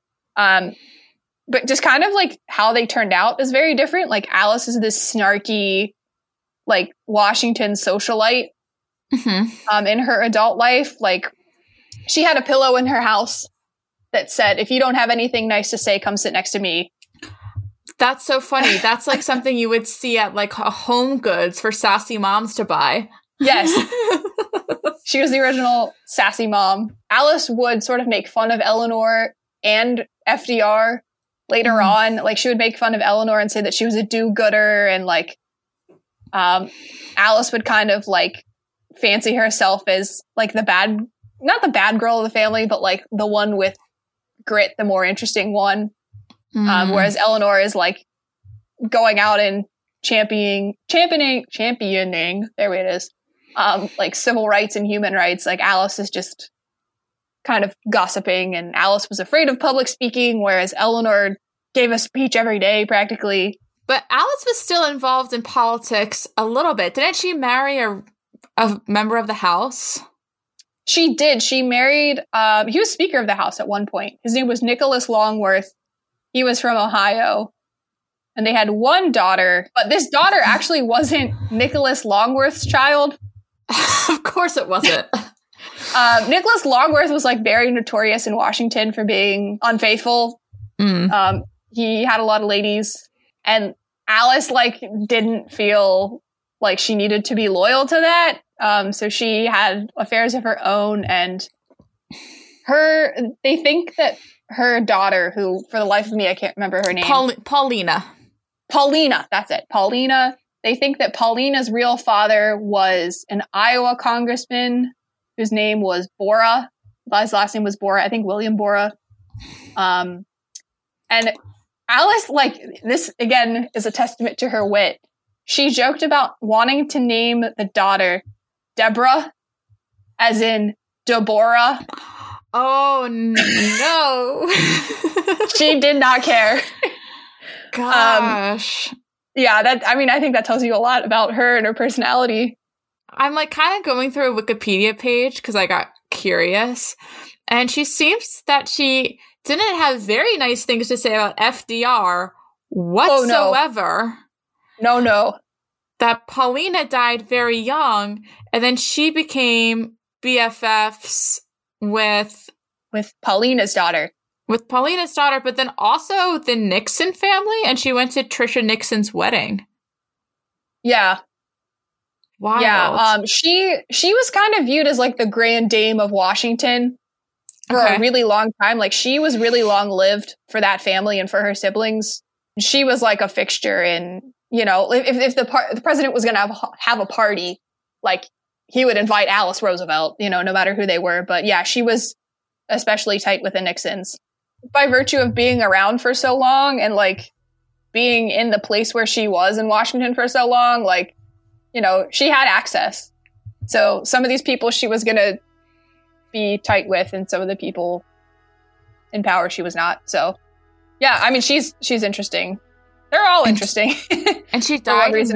But just kind of like how they turned out is very different. Like, Alice is this snarky, like, Washington socialite in her adult life. Like, she had a pillow in her house that said, "If you don't have anything nice to say, come sit next to me." That's so funny. That's like something you would see at like a Home Goods for sassy moms to buy. Yes. She was the original sassy mom. Alice would sort of make fun of Eleanor and FDR later on. Like, she would make fun of Eleanor and say that she was a do-gooder, and like Alice would kind of like fancy herself as like not the bad girl of the family, but like the one with grit, the more interesting one. Whereas Eleanor is like going out and championing, there it is, like civil rights and human rights. Like, Alice is just kind of gossiping, and Alice was afraid of public speaking, whereas Eleanor gave a speech every day practically. But Alice was still involved in politics a little bit. Didn't she marry a member of the House? She did. She married, he was Speaker of the House at one point. His name was Nicholas Longworth. He was from Ohio. And they had one daughter, but this daughter actually wasn't Nicholas Longworth's child. Of course it wasn't. Nicholas Longworth was like very notorious in Washington for being unfaithful. He had a lot of ladies, and Alice like didn't feel like she needed to be loyal to that. So she had affairs of her own, and they think that her daughter, who for the life of me, I can't remember her name. Paulina, that's it. Paulina. They think that Paulina's real father was an Iowa congressman whose name was Borah. His last name was Borah. I think William Borah. And Alice, like, this again is a testament to her wit. She joked about wanting to name the daughter Deborah, as in Deborah. Oh, no. She did not care. Gosh. Yeah, I think that tells you a lot about her and her personality. I'm like kind of going through a Wikipedia page because I got curious. And she seems that she didn't have very nice things to say about FDR whatsoever. Oh, no. That Paulina died very young, and then she became BFFs with Paulina's daughter. With Paulina's daughter, but then also the Nixon family, and she went to Trisha Nixon's wedding. Yeah. Wow. Yeah. She was kind of viewed as like the grand dame of Washington for a really long time. Like, she was really long lived for that family and for her siblings. She was like a fixture in, you know, if the president was going to have a party, like, he would invite Alice Roosevelt, you know, no matter who they were. But yeah, she was especially tight with the Nixons. By virtue of being around for so long and like being in the place where she was in Washington for so long, like, you know, she had access. So some of these people she was going to be tight with, and some of the people in power she was not. So yeah, I mean, she's interesting. They're all interesting. And she died in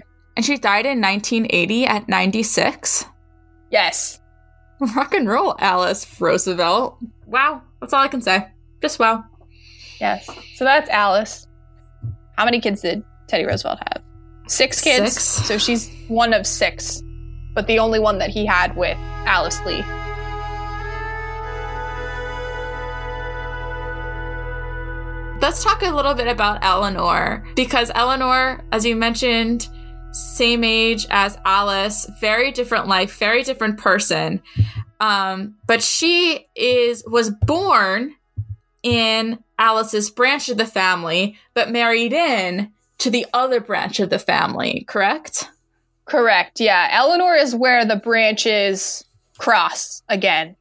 1980 at 96. Yes. Rock and roll, Alice Roosevelt. Wow. That's all I can say. Just wow. Yes. So that's Alice. How many kids did Teddy Roosevelt have? 6 kids. 6. So she's one of 6, but the only one that he had with Alice Lee. Let's talk a little bit about Eleanor, because Eleanor, as you mentioned, same age as Alice, very different life, very different person. But she was born in Alice's branch of the family, but married in to the other branch of the family, correct? Correct. Yeah. Eleanor is where the branches cross again.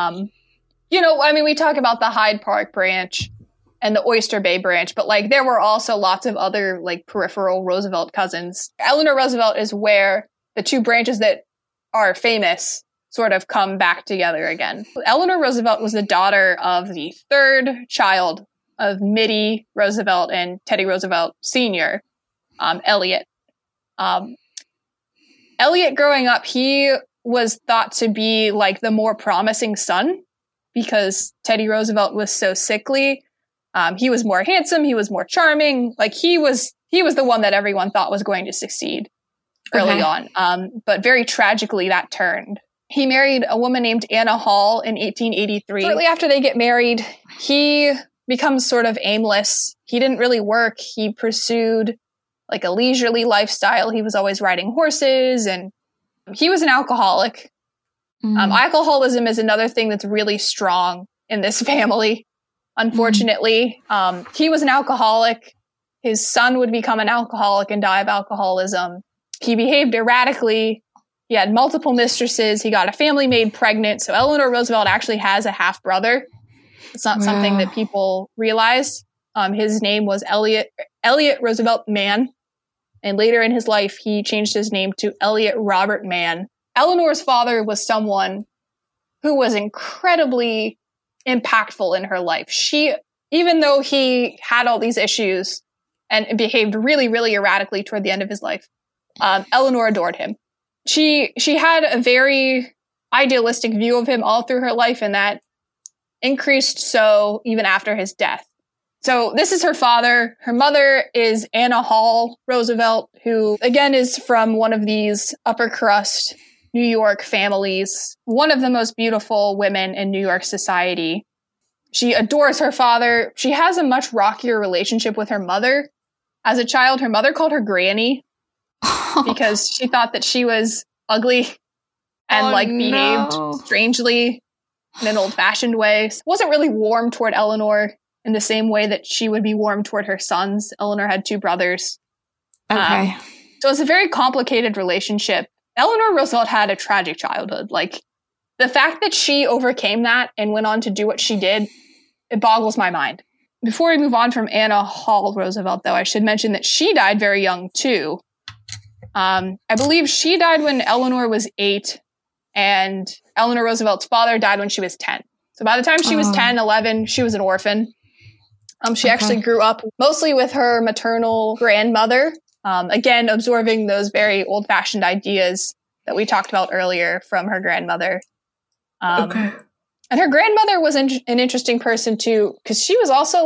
We talk about the Hyde Park branch and the Oyster Bay branch, but like there were also lots of other like peripheral Roosevelt cousins. Eleanor Roosevelt is where the two branches that are famous sort of come back together again. Eleanor Roosevelt was the daughter of the third child of Mittie Roosevelt and Teddy Roosevelt Sr., Elliot. Elliot, growing up, he was thought to be like the more promising son because Teddy Roosevelt was so sickly. He was more handsome. He was more charming. Like he was the one that everyone thought was going to succeed early on. But very tragically, that turned. He married a woman named Anna Hall in 1883. Shortly after they get married, he becomes sort of aimless. He didn't really work. He pursued like a leisurely lifestyle. He was always riding horses, and he was an alcoholic. Alcoholism is another thing that's really strong in this family. Unfortunately, he was an alcoholic. His son would become an alcoholic and die of alcoholism. He behaved erratically. He had multiple mistresses. He got a family maid pregnant. So Eleanor Roosevelt actually has a half brother. It's not something that people realize. His name was Elliot Roosevelt Mann. And later in his life, he changed his name to Elliot Robert Mann. Eleanor's father was someone who was incredibly impactful in her life. Even though he had all these issues and behaved really, really erratically toward the end of his life, Eleanor adored him. She had a very idealistic view of him all through her life, and that increased so even after his death. So this is her father. Her mother is Anna Hall Roosevelt, who again is from one of these upper crust New York families, one of the most beautiful women in New York society. She adores her father. She has a much rockier relationship with her mother. As a child, her mother called her Granny because she thought that she was ugly and behaved strangely in an old-fashioned way. Wasn't really warm toward Eleanor in the same way that she would be warm toward her sons. Eleanor had two brothers. Okay. So it's a very complicated relationship. Eleanor Roosevelt had a tragic childhood. Like, the fact that she overcame that and went on to do what she did, it boggles my mind. Before we move on from Anna Hall Roosevelt, though, I should mention that she died very young, too. I believe she died when Eleanor was 8, and Eleanor Roosevelt's father died when she was 10. So by the time she was 10, 11, she was an orphan. She actually grew up mostly with her maternal grandmother, again, absorbing those very old-fashioned ideas that we talked about earlier from her grandmother. And her grandmother was an interesting person, too, because she was also,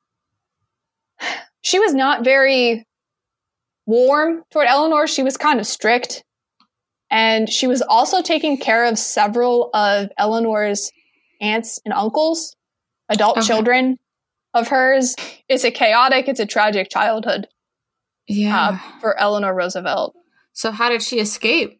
she was not very warm toward Eleanor. She was kind of strict. And she was also taking care of several of Eleanor's aunts and uncles, adult children of hers. It's a tragic childhood for Eleanor Roosevelt. So how did she escape?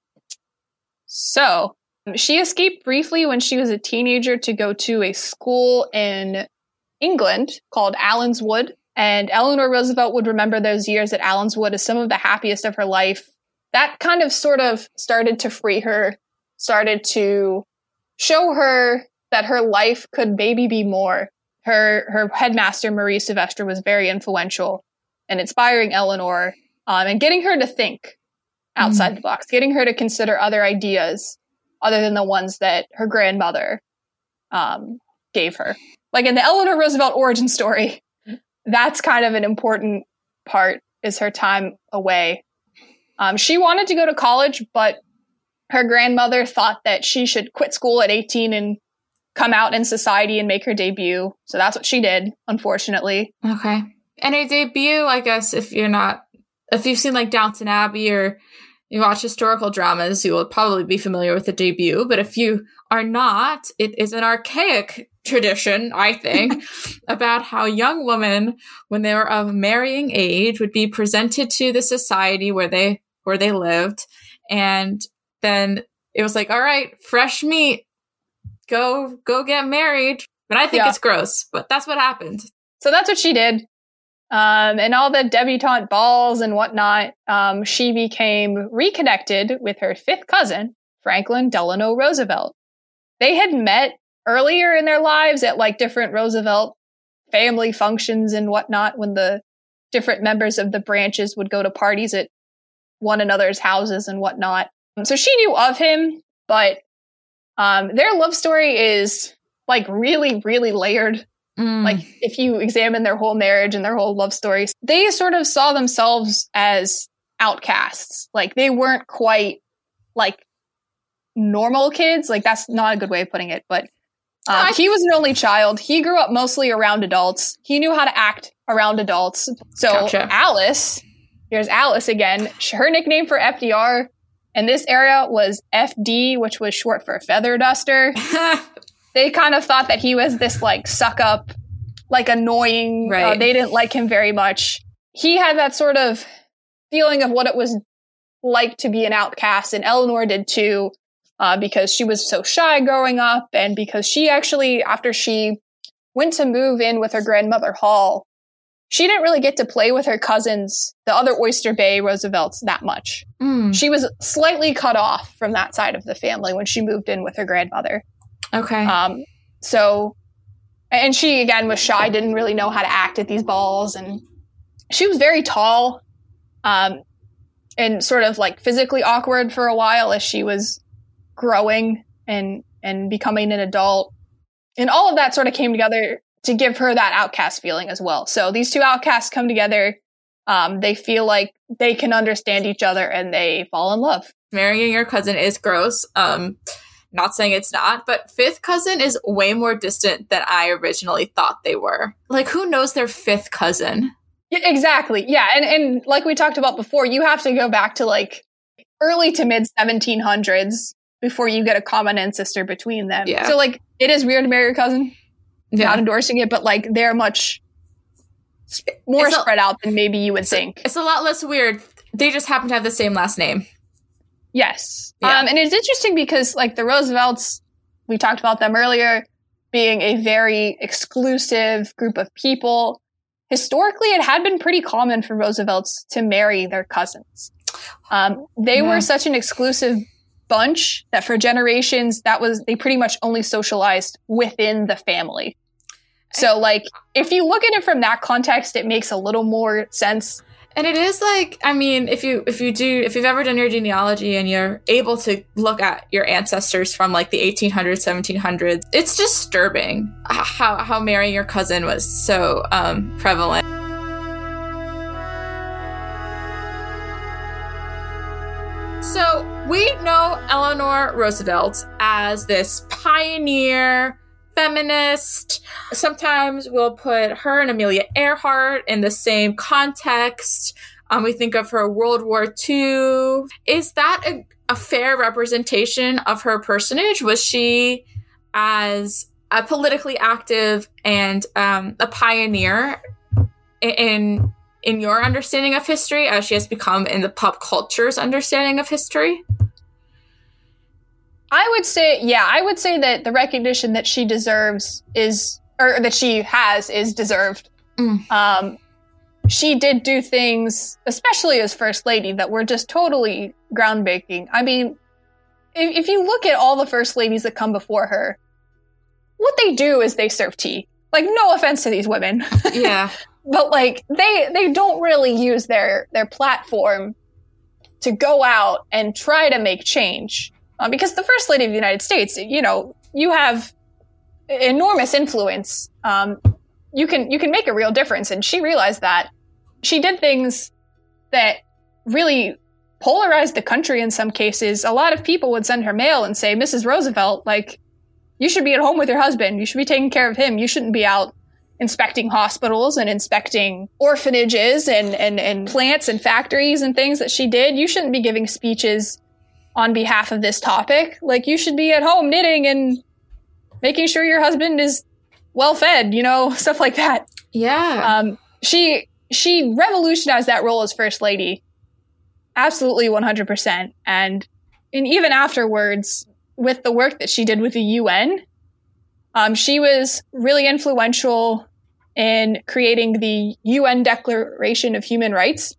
So she escaped briefly when she was a teenager to go to a school in England called Allenswood. And Eleanor Roosevelt would remember those years at Allenswood as some of the happiest of her life. That kind of sort of started to free her, started to show her that her life could maybe be more. Her headmaster, Marie Sylvester, was very influential in inspiring Eleanor and getting her to think outside the box, getting her to consider other ideas other than the ones that her grandmother gave her. Like in the Eleanor Roosevelt origin story, that's kind of an important part, is her time away. She wanted to go to college, but her grandmother thought that she should quit school at 18 and come out in society and make her debut. So that's what she did, unfortunately. Okay. And a debut, I guess, if you've seen like Downton Abbey or you watch historical dramas, you will probably be familiar with the debut. But if you are not, it is an archaic tradition, I think, about how young women, when they were of marrying age, would be presented to the society where they lived. And then it was like, all right, fresh meat, go get married. But I think it's gross, but that's what happened. So that's what she did. and all the debutante balls and whatnot, she became reconnected with her fifth cousin, Franklin Delano Roosevelt. They had met earlier in their lives at like different Roosevelt family functions and whatnot, when the different members of the branches would go to parties at one another's houses and whatnot. So she knew of him, but their love story is like really, really layered. Like if you examine their whole marriage and their whole love story, they sort of saw themselves as outcasts. Like they weren't quite like normal kids. Like that's not a good way of putting it, but he was an only child. He grew up mostly around adults. He knew how to act around adults. So Gotcha. Alice, here's Alice again. Her nickname for FDR in this era was FD, which was short for feather duster. They kind of thought that he was this like suck up, like annoying. Right. They didn't like him very much. He had that sort of feeling of what it was like to be an outcast, and Eleanor did too, because she was so shy growing up, and because she actually, after she went to move in with her grandmother Hall, she didn't really get to play with her cousins, the other Oyster Bay Roosevelts, that much. She was slightly cut off from that side of the family when she moved in with her grandmother. Okay. So, and she again was shy, didn't really know how to act at these balls, and she was very tall, and sort of like physically awkward for a while as she was growing and becoming an adult. And all of that sort of came together to give her that outcast feeling as well. So these two outcasts come together. They feel like they can understand each other and they fall in love. Marrying your cousin is gross. Not saying it's not, but fifth cousin is way more distant than I originally thought they were. Like, who knows their fifth cousin? Yeah, exactly. Yeah. And like we talked about before, you have to go back to like early to mid 1700s before you get a common ancestor between them. Yeah. So like, it is weird to marry your cousin. Yeah. Not endorsing it, but like they're much more spread out than maybe you would think. It's a lot less weird. They just happen to have the same last name. Yes. Yeah. And it's interesting because like the Roosevelts, we talked about them earlier, being a very exclusive group of people. Historically, it had been pretty common for Roosevelts to marry their cousins. They were such an exclusive bunch that for generations, they pretty much only socialized within the family. So like, if you look at it from that context, it makes a little more sense. And it is like, I mean, if you've ever done your genealogy and you're able to look at your ancestors from like the 1800s, 1700s, it's disturbing how marrying your cousin was so prevalent. So we know Eleanor Roosevelt as this pioneer feminist. Sometimes we'll put her and Amelia Earhart in the same context. We think of her World War II. Is that a fair representation of her personage? Was she as a politically active and a pioneer in your understanding of history as she has become in the pop culture's understanding of history? I would say that the recognition that she deserves is deserved. She did do things, especially as First Lady, that were just totally groundbreaking. I mean, if you look at all the First Ladies that come before her, what they do is they serve tea. Like, no offense to these women. Yeah. But like, they don't really use their platform to go out and try to make change. Because the First Lady of the United States, you have enormous influence. You can make a real difference. And she realized that. She did things that really polarized the country in some cases. A lot of people would send her mail and say, Mrs. Roosevelt, like, you should be at home with your husband. You should be taking care of him. You shouldn't be out inspecting hospitals and inspecting orphanages and plants and factories and things that she did. You shouldn't be giving speeches on behalf of this topic. Like, you should be at home knitting and making sure your husband is well fed, stuff like that. Yeah. She revolutionized that role as First Lady. Absolutely 100%. And even afterwards, with the work that she did with the UN, she was really influential in creating the UN Declaration of Human Rights,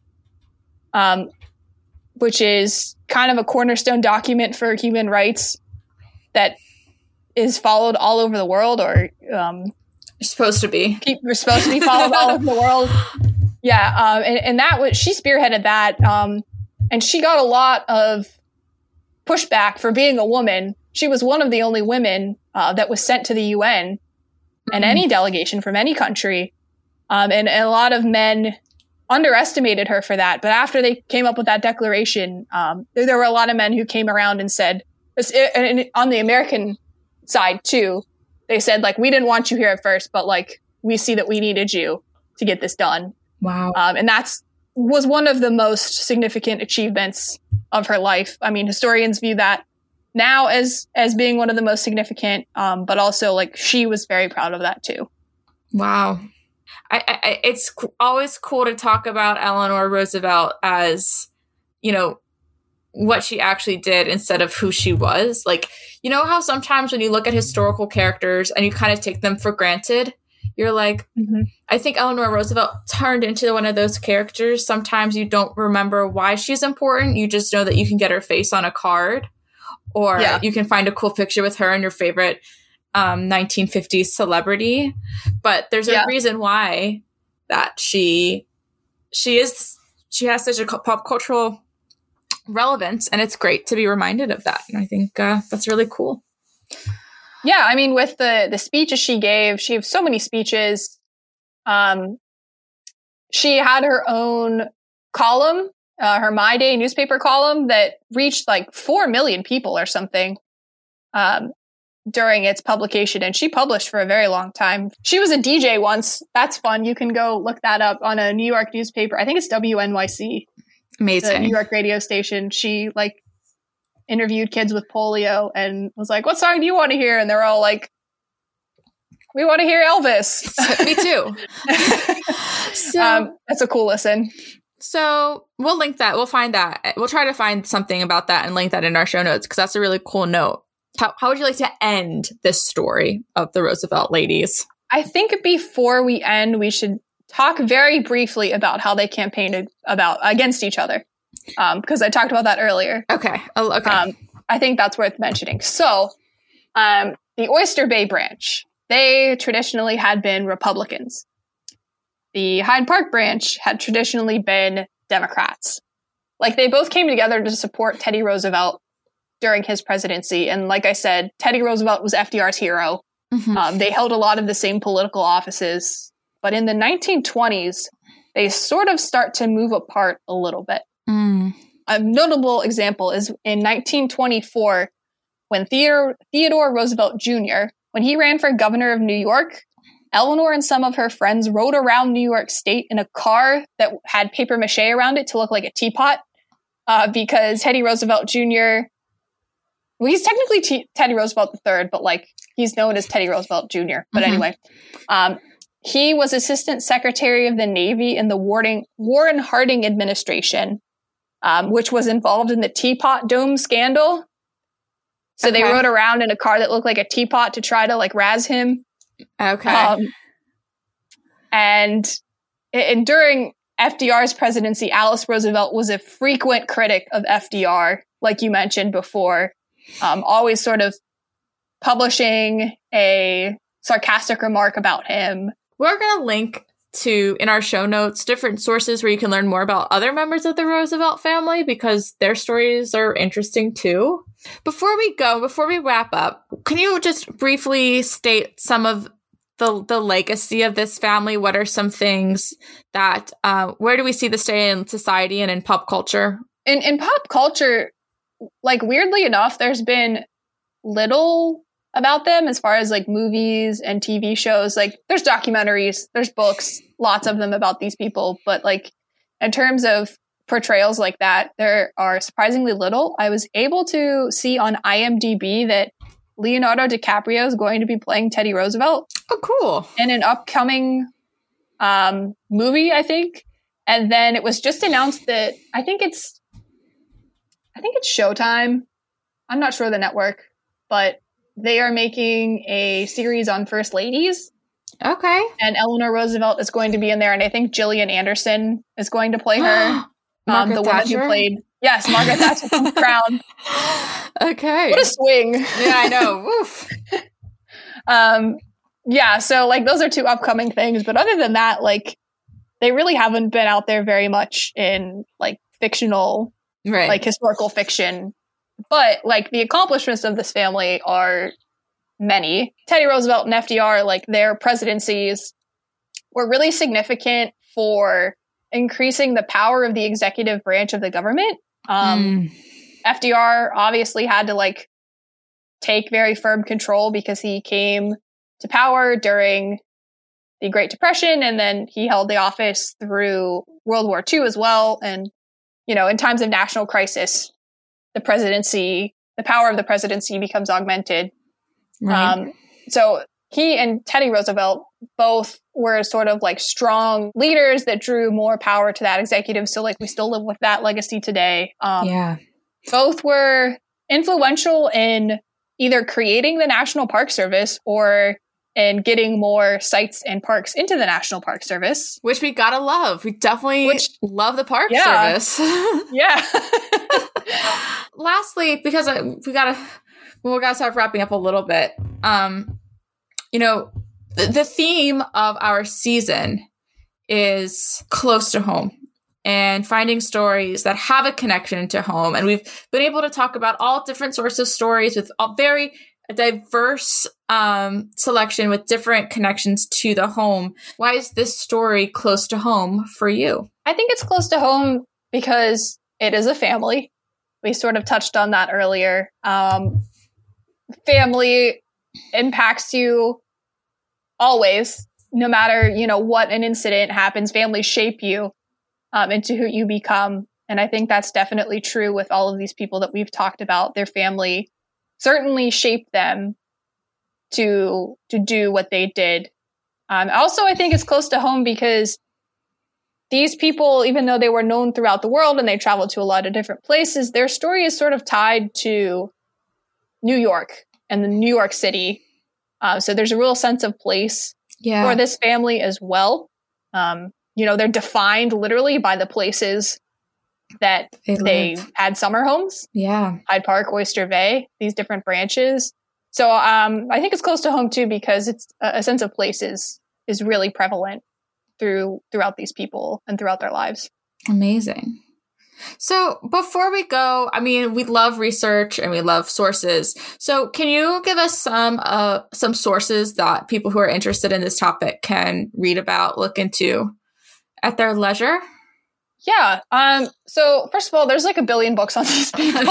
which is kind of a cornerstone document for human rights that is followed all over the world, or supposed to be. We're supposed to be followed all over the world. Yeah, and that was, she spearheaded that, and she got a lot of pushback for being a woman. She was one of the only women that was sent to the UN and any delegation from any country, and a lot of men underestimated her for that. But after they came up with that declaration, there were a lot of men who came around and said, and on the American side too, they said, like, we didn't want you here at first, but like, we see that we needed you to get this done. Wow. And was one of the most significant achievements of her life. I mean, historians view that now as being one of the most significant, but also like she was very proud of that too. Wow. It's always cool to talk about Eleanor Roosevelt as, you know, what she actually did instead of who she was. Like, you know how sometimes when you look at historical characters and you kind of take them for granted, you're like, I think Eleanor Roosevelt turned into one of those characters. Sometimes you don't remember why she's important. You just know that you can get her face on a card, or you can find a cool picture with her and your favorite 1950s celebrity. But there's a reason why that she has such a pop cultural relevance, and it's great to be reminded of that. And I think that's really cool. Yeah, I mean, with the speeches she gave so many speeches. She had her own column, her My Day newspaper column that reached like 4 million people or something during its publication. And she published for a very long time. She was a DJ once. That's fun. You can go look that up on a New York newspaper. I think it's WNYC. Amazing. The New York radio station. She like interviewed kids with polio and was like, what song do you want to hear? And they're all like, we want to hear Elvis. Me too. So that's a cool listen. So we'll link that. We'll find that. We'll try to find something about that and link that in our show notes, because that's a really cool note. How would you like to end this story of the Roosevelt ladies? I think before we end, we should talk very briefly about how they campaigned against each other. Because I talked about that earlier. Okay. Oh, okay. I think that's worth mentioning. So, the Oyster Bay branch, they traditionally had been Republicans. The Hyde Park branch had traditionally been Democrats. Like, they both came together to support Teddy Roosevelt during his presidency. And like I said, Teddy Roosevelt was FDR's hero. They held a lot of the same political offices. But in the 1920s, they sort of start to move apart a little bit. A notable example is in 1924, when Theodore Roosevelt Jr., when he ran for governor of New York, Eleanor and some of her friends rode around New York State in a car that had paper mache around it to look like a teapot, because Teddy Roosevelt Jr., well, he's technically Teddy Roosevelt III, but like he's known as Teddy Roosevelt Jr. But anyway, he was Assistant Secretary of the Navy in the Warren Harding administration, which was involved in the Teapot Dome scandal. So they rode around in a car that looked like a teapot to try to like razz him. Okay. And during FDR's presidency, Alice Roosevelt was a frequent critic of FDR, like you mentioned before, always sort of publishing a sarcastic remark about him. We're going to link to, in our show notes, different sources where you can learn more about other members of the Roosevelt family, because their stories are interesting too. Before we wrap up, can you just briefly state some of the legacy of this family? What are some things that, where do we see this stay in society and in pop culture? In pop culture, like weirdly enough, there's been little about them as far as like movies and TV shows. Like there's documentaries, there's books, lots of them about these people. But like in terms of portrayals like that, there are surprisingly little. I was able to see on IMDb that Leonardo DiCaprio is going to be playing Teddy Roosevelt. Oh, cool. In an upcoming movie, I think. And then it was just announced that I think it's Showtime. I'm not sure the network, but they are making a series on First Ladies. Okay. And Eleanor Roosevelt is going to be in there, and I think Gillian Anderson is going to play her. Margaret the woman Thatcher? who played Margaret Thatcher from The Crown. Okay. What a swing. Yeah, I know. Woof. So like those are two upcoming things, but other than that, like they really haven't been out there very much in like fictional, Right. like historical fiction. But like the accomplishments of this family are many. Teddy Roosevelt and FDR, like their presidencies were really significant for increasing the power of the executive branch of the government. FDR obviously had to like take very firm control because he came to power during the Great Depression, and then he held the office through World War II as well. And, you know, in times of national crisis, the power of the presidency becomes augmented. Right. So he and Teddy Roosevelt both were sort of like strong leaders that drew more power to that executive. So like we still live with that legacy today. Yeah. Both were influential in either creating the National Park Service or in getting more sites and parks into the National Park Service. Which we gotta love. We definitely love the Park Service. Yeah. Lastly, because we gotta start wrapping up a little bit. You know, the theme of our season is close to home and finding stories that have a connection to home. And we've been able to talk about all different sorts of stories with a very diverse selection with different connections to the home. Why is this story close to home for you? I think it's close to home because it is a family. We sort of touched on that earlier. Family impacts you always, no matter, you know, what an incident happens. Families shape you into who you become. And I think that's definitely true with all of these people that we've talked about. Their family certainly shaped them to do what they did. Also, I think it's close to home because these people, even though they were known throughout the world and they traveled to a lot of different places, their story is sort of tied to New York and the New York City. So there's a real sense of place for this family as well. You know, they're defined literally by the places that they had summer homes. Yeah. Hyde Park, Oyster Bay, these different branches. So I think it's close to home too, because it's a sense of place is really prevalent throughout these people and throughout their lives. Amazing. So before we go, I mean, we love research and we love sources. So can you give us some sources that people who are interested in this topic can read about, look into at their leisure? Yeah. So first of all, there's like a billion books on these people.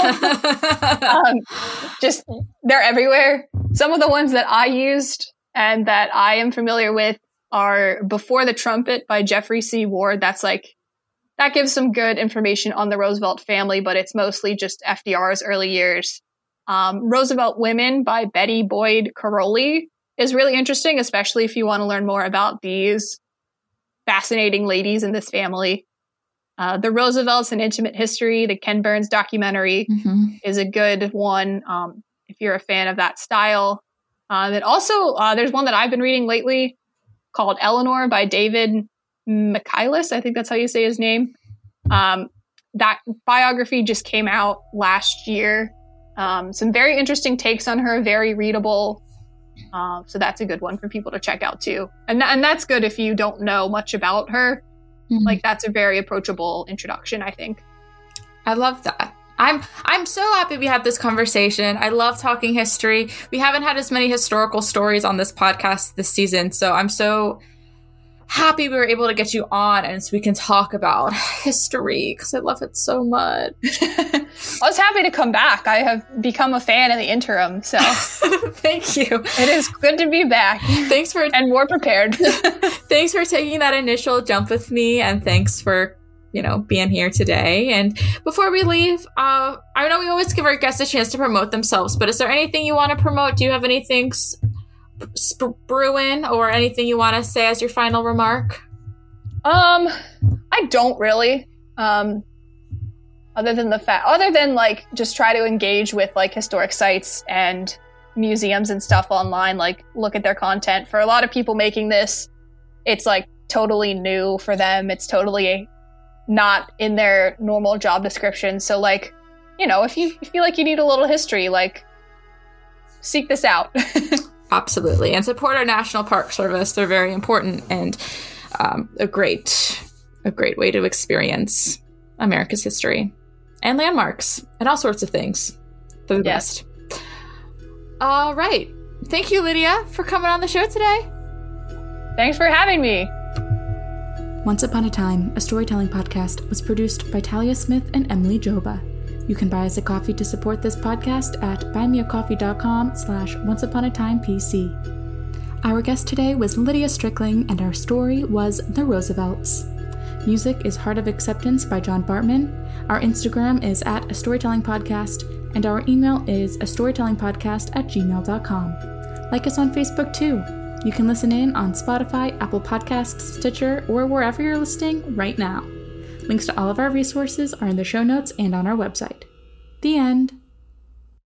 Just they're everywhere. Some of the ones that I used and that I am familiar with are Before the Trumpet by Jeffrey C. Ward. That gives some good information on the Roosevelt family, but it's mostly just FDR's early years. Roosevelt Women by Betty Boyd Caroli is really interesting, especially if you want to learn more about these fascinating ladies in this family. The Roosevelts, An Intimate History, the Ken Burns documentary is a good one if you're a fan of that style. And also, there's one that I've been reading lately called Eleanor by David Michaelis. I think that's how you say his name. That biography just came out last year. Some very interesting takes on her, very readable. So that's a good one for people to check out too. And that's good if you don't know much about her. Like that's a very approachable introduction, I think. I love that. I'm so happy we had this conversation. I love talking history. We haven't had as many historical stories on this podcast this season, so I'm so happy we were able to get you on and so we can talk about history because I love it so much. I was happy to come back. I have become a fan in the interim, so thank you. It is good to be back. And more prepared. Thanks for taking that initial jump with me, and thanks for being here today. And before we leave, I know we always give our guests a chance to promote themselves, but is there anything you want to promote? Do you have anything brewing or anything you want to say as your final remark? I don't really. Other than like just try to engage with like historic sites and museums and stuff online, like, look at their content. For a lot of people making this, it's like totally new for them. It's totally not in their normal job description. So, like, you know, if you feel like you need a little history, like, seek this out. Absolutely. And support our National Park Service. They're very important and a great way to experience America's history and landmarks and all sorts of things. They're the best. All right. Thank you, Lydia, for coming on the show today. Thanks for having me. Once Upon a Time, a storytelling podcast, was produced by Talia Smith and Emily Joba. You can buy us a coffee to support this podcast at buymeacoffee.com/onceuponatimepc. Our guest today was Lydia Strickling, and our story was The Roosevelts. Music is Heart of Acceptance by John Bartman. Our Instagram is at A Storytelling Podcast, and our email is astorytellingpodcast@gmail.com. Like us on Facebook too. You can listen in on Spotify, Apple Podcasts, Stitcher, or wherever you're listening right now. Links to all of our resources are in the show notes and on our website. The end.